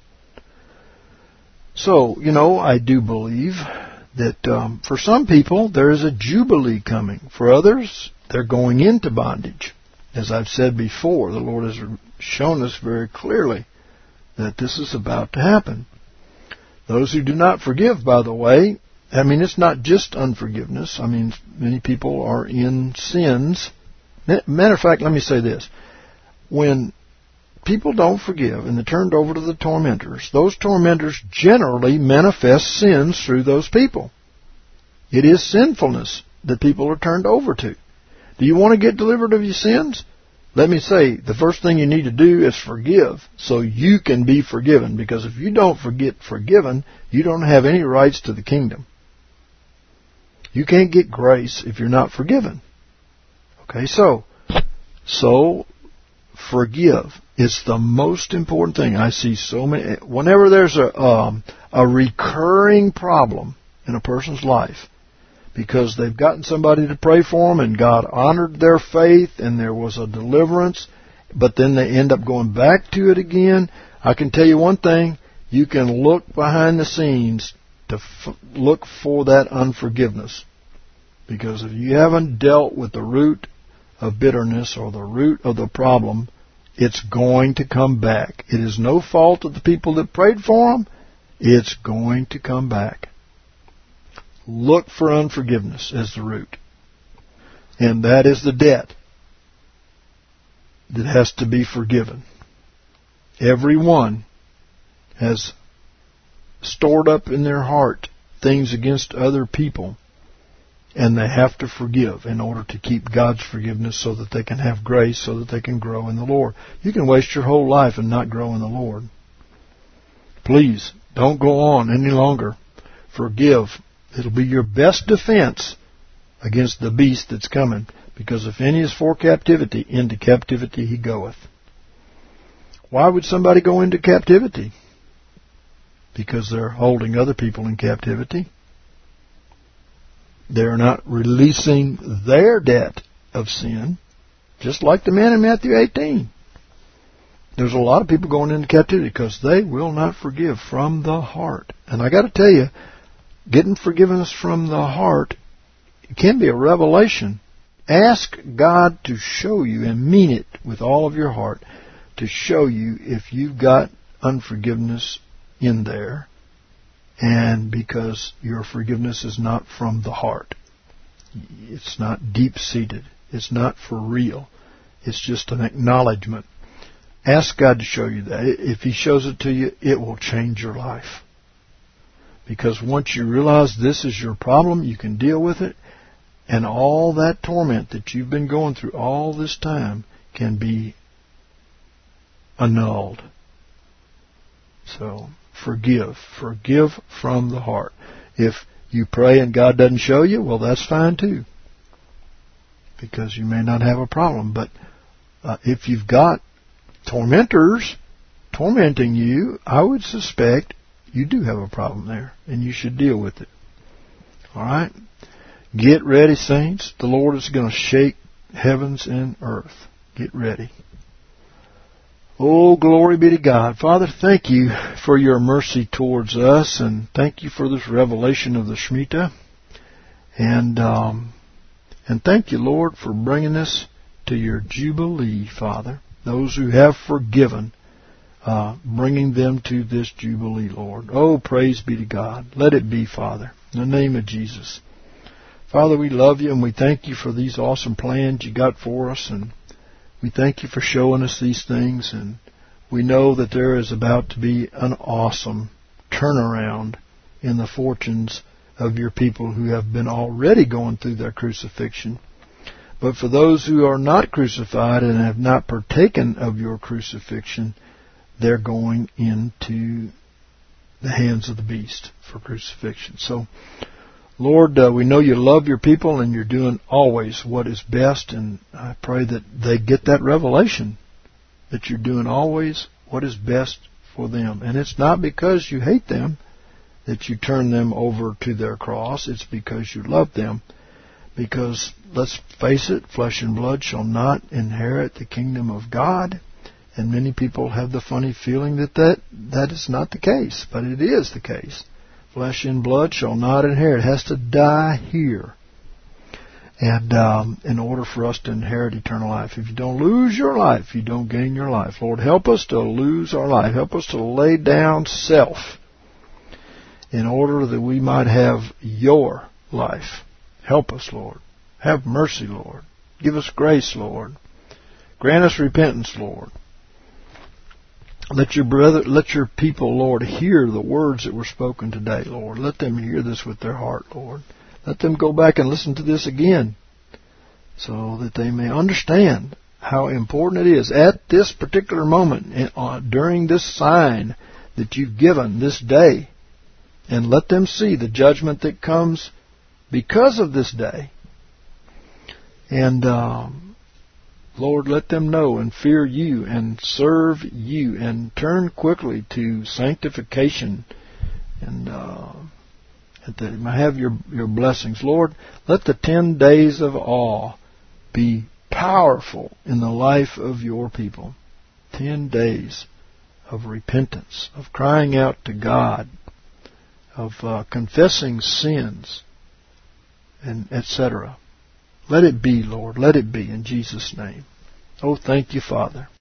So, you know, I do believe that um, for some people there is a jubilee coming. For others, they're going into bondage. As I've said before, the Lord has shown us very clearly that this is about to happen. Those who do not forgive, by the way, I mean, it's not just unforgiveness. I mean, many people are in sins. Matter of fact, let me say this. When people don't forgive and they're turned over to the tormentors, those tormentors generally manifest sins through those people. It is sinfulness that people are turned over to. Do you want to get delivered of your sins? Let me say, the first thing you need to do is forgive so you can be forgiven. Because if you don't get forgiven, you don't have any rights to the kingdom. You can't get grace if you're not forgiven. Okay, so, so forgive. It's the most important thing. I see so many, whenever there's a, um, a recurring problem in a person's life, because they've gotten somebody to pray for them and God honored their faith and there was a deliverance, but then they end up going back to it again, I can tell you one thing, you can look behind the scenes to f- look for that unforgiveness. Because if you haven't dealt with the root of bitterness or the root of the problem, it's going to come back. It is no fault of the people that prayed for them. It's going to come back. Look for unforgiveness as the root. And that is the debt that has to be forgiven. Everyone has stored up in their heart things against other people, and they have to forgive in order to keep God's forgiveness so that they can have grace, so that they can grow in the Lord. You can waste your whole life and not grow in the Lord. Please, don't go on any longer. Forgive. It'll be your best defense against the beast that's coming. Because if any is for captivity, into captivity he goeth. Why would somebody go into captivity? Because they're holding other people in captivity. They're not releasing their debt of sin, just like the man in Matthew eighteen. There's a lot of people going into captivity because they will not forgive from the heart. And I got to tell you, getting forgiveness from the heart can be a revelation. Ask God to show you, and mean it with all of your heart, to show you if you've got unforgiveness in there, and because your forgiveness is not from the heart. It's not deep-seated. It's not for real. It's just an acknowledgement. Ask God to show you that. If He shows it to you, it will change your life. Because once you realize this is your problem, you can deal with it, and all that torment that you've been going through all this time can be annulled. So, forgive. Forgive from the heart. If you pray and God doesn't show you, well, that's fine too. Because you may not have a problem. But uh, if you've got tormentors tormenting you, I would suspect you do have a problem there, and you should deal with it. All right? Get ready, saints. The Lord is going to shake heavens and earth. Get ready. Oh, glory be to God. Father, thank you for your mercy towards us, and thank you for this revelation of the Shemitah. And, um, and thank you, Lord, for bringing us to your Jubilee, Father. Those who have forgiven, uh, bringing them to this Jubilee, Lord. Oh, praise be to God. Let it be, Father, in the name of Jesus. Father, we love you, and we thank you for these awesome plans you got for us, and we thank you for showing us these things, and we know that there is about to be an awesome turnaround in the fortunes of your people who have been already going through their crucifixion. But for those who are not crucified and have not partaken of your crucifixion, they're going into the hands of the beast for crucifixion. So, Lord, uh, we know you love your people and you're doing always what is best, and I pray that they get that revelation, that you're doing always what is best for them. And it's not because you hate them that you turn them over to their cross. It's because you love them. Because, let's face it, flesh and blood shall not inherit the kingdom of God. And many people have the funny feeling that that, that is not the case. But it is the case. Flesh and blood shall not inherit. It has to die here. And um, in order for us to inherit eternal life. If you don't lose your life, you don't gain your life. Lord, help us to lose our life. Help us to lay down self in order that we might have your life. Help us, Lord. Have mercy, Lord. Give us grace, Lord. Grant us repentance, Lord. Let your brother, let your people, Lord, hear the words that were spoken today, Lord. Let them hear this with their heart, Lord. Let them go back and listen to this again so that they may understand how important it is at this particular moment, during this sign that you've given this day, and let them see the judgment that comes because of this day. And, um, Lord, let them know and fear you and serve you and turn quickly to sanctification, and uh, that they may have your, your blessings. Lord, let the ten days of awe be powerful in the life of your people. Ten days of repentance, of crying out to God, of uh, confessing sins, and et cetera. Let it be, Lord. Let it be in Jesus' name. Oh, thank you, Father.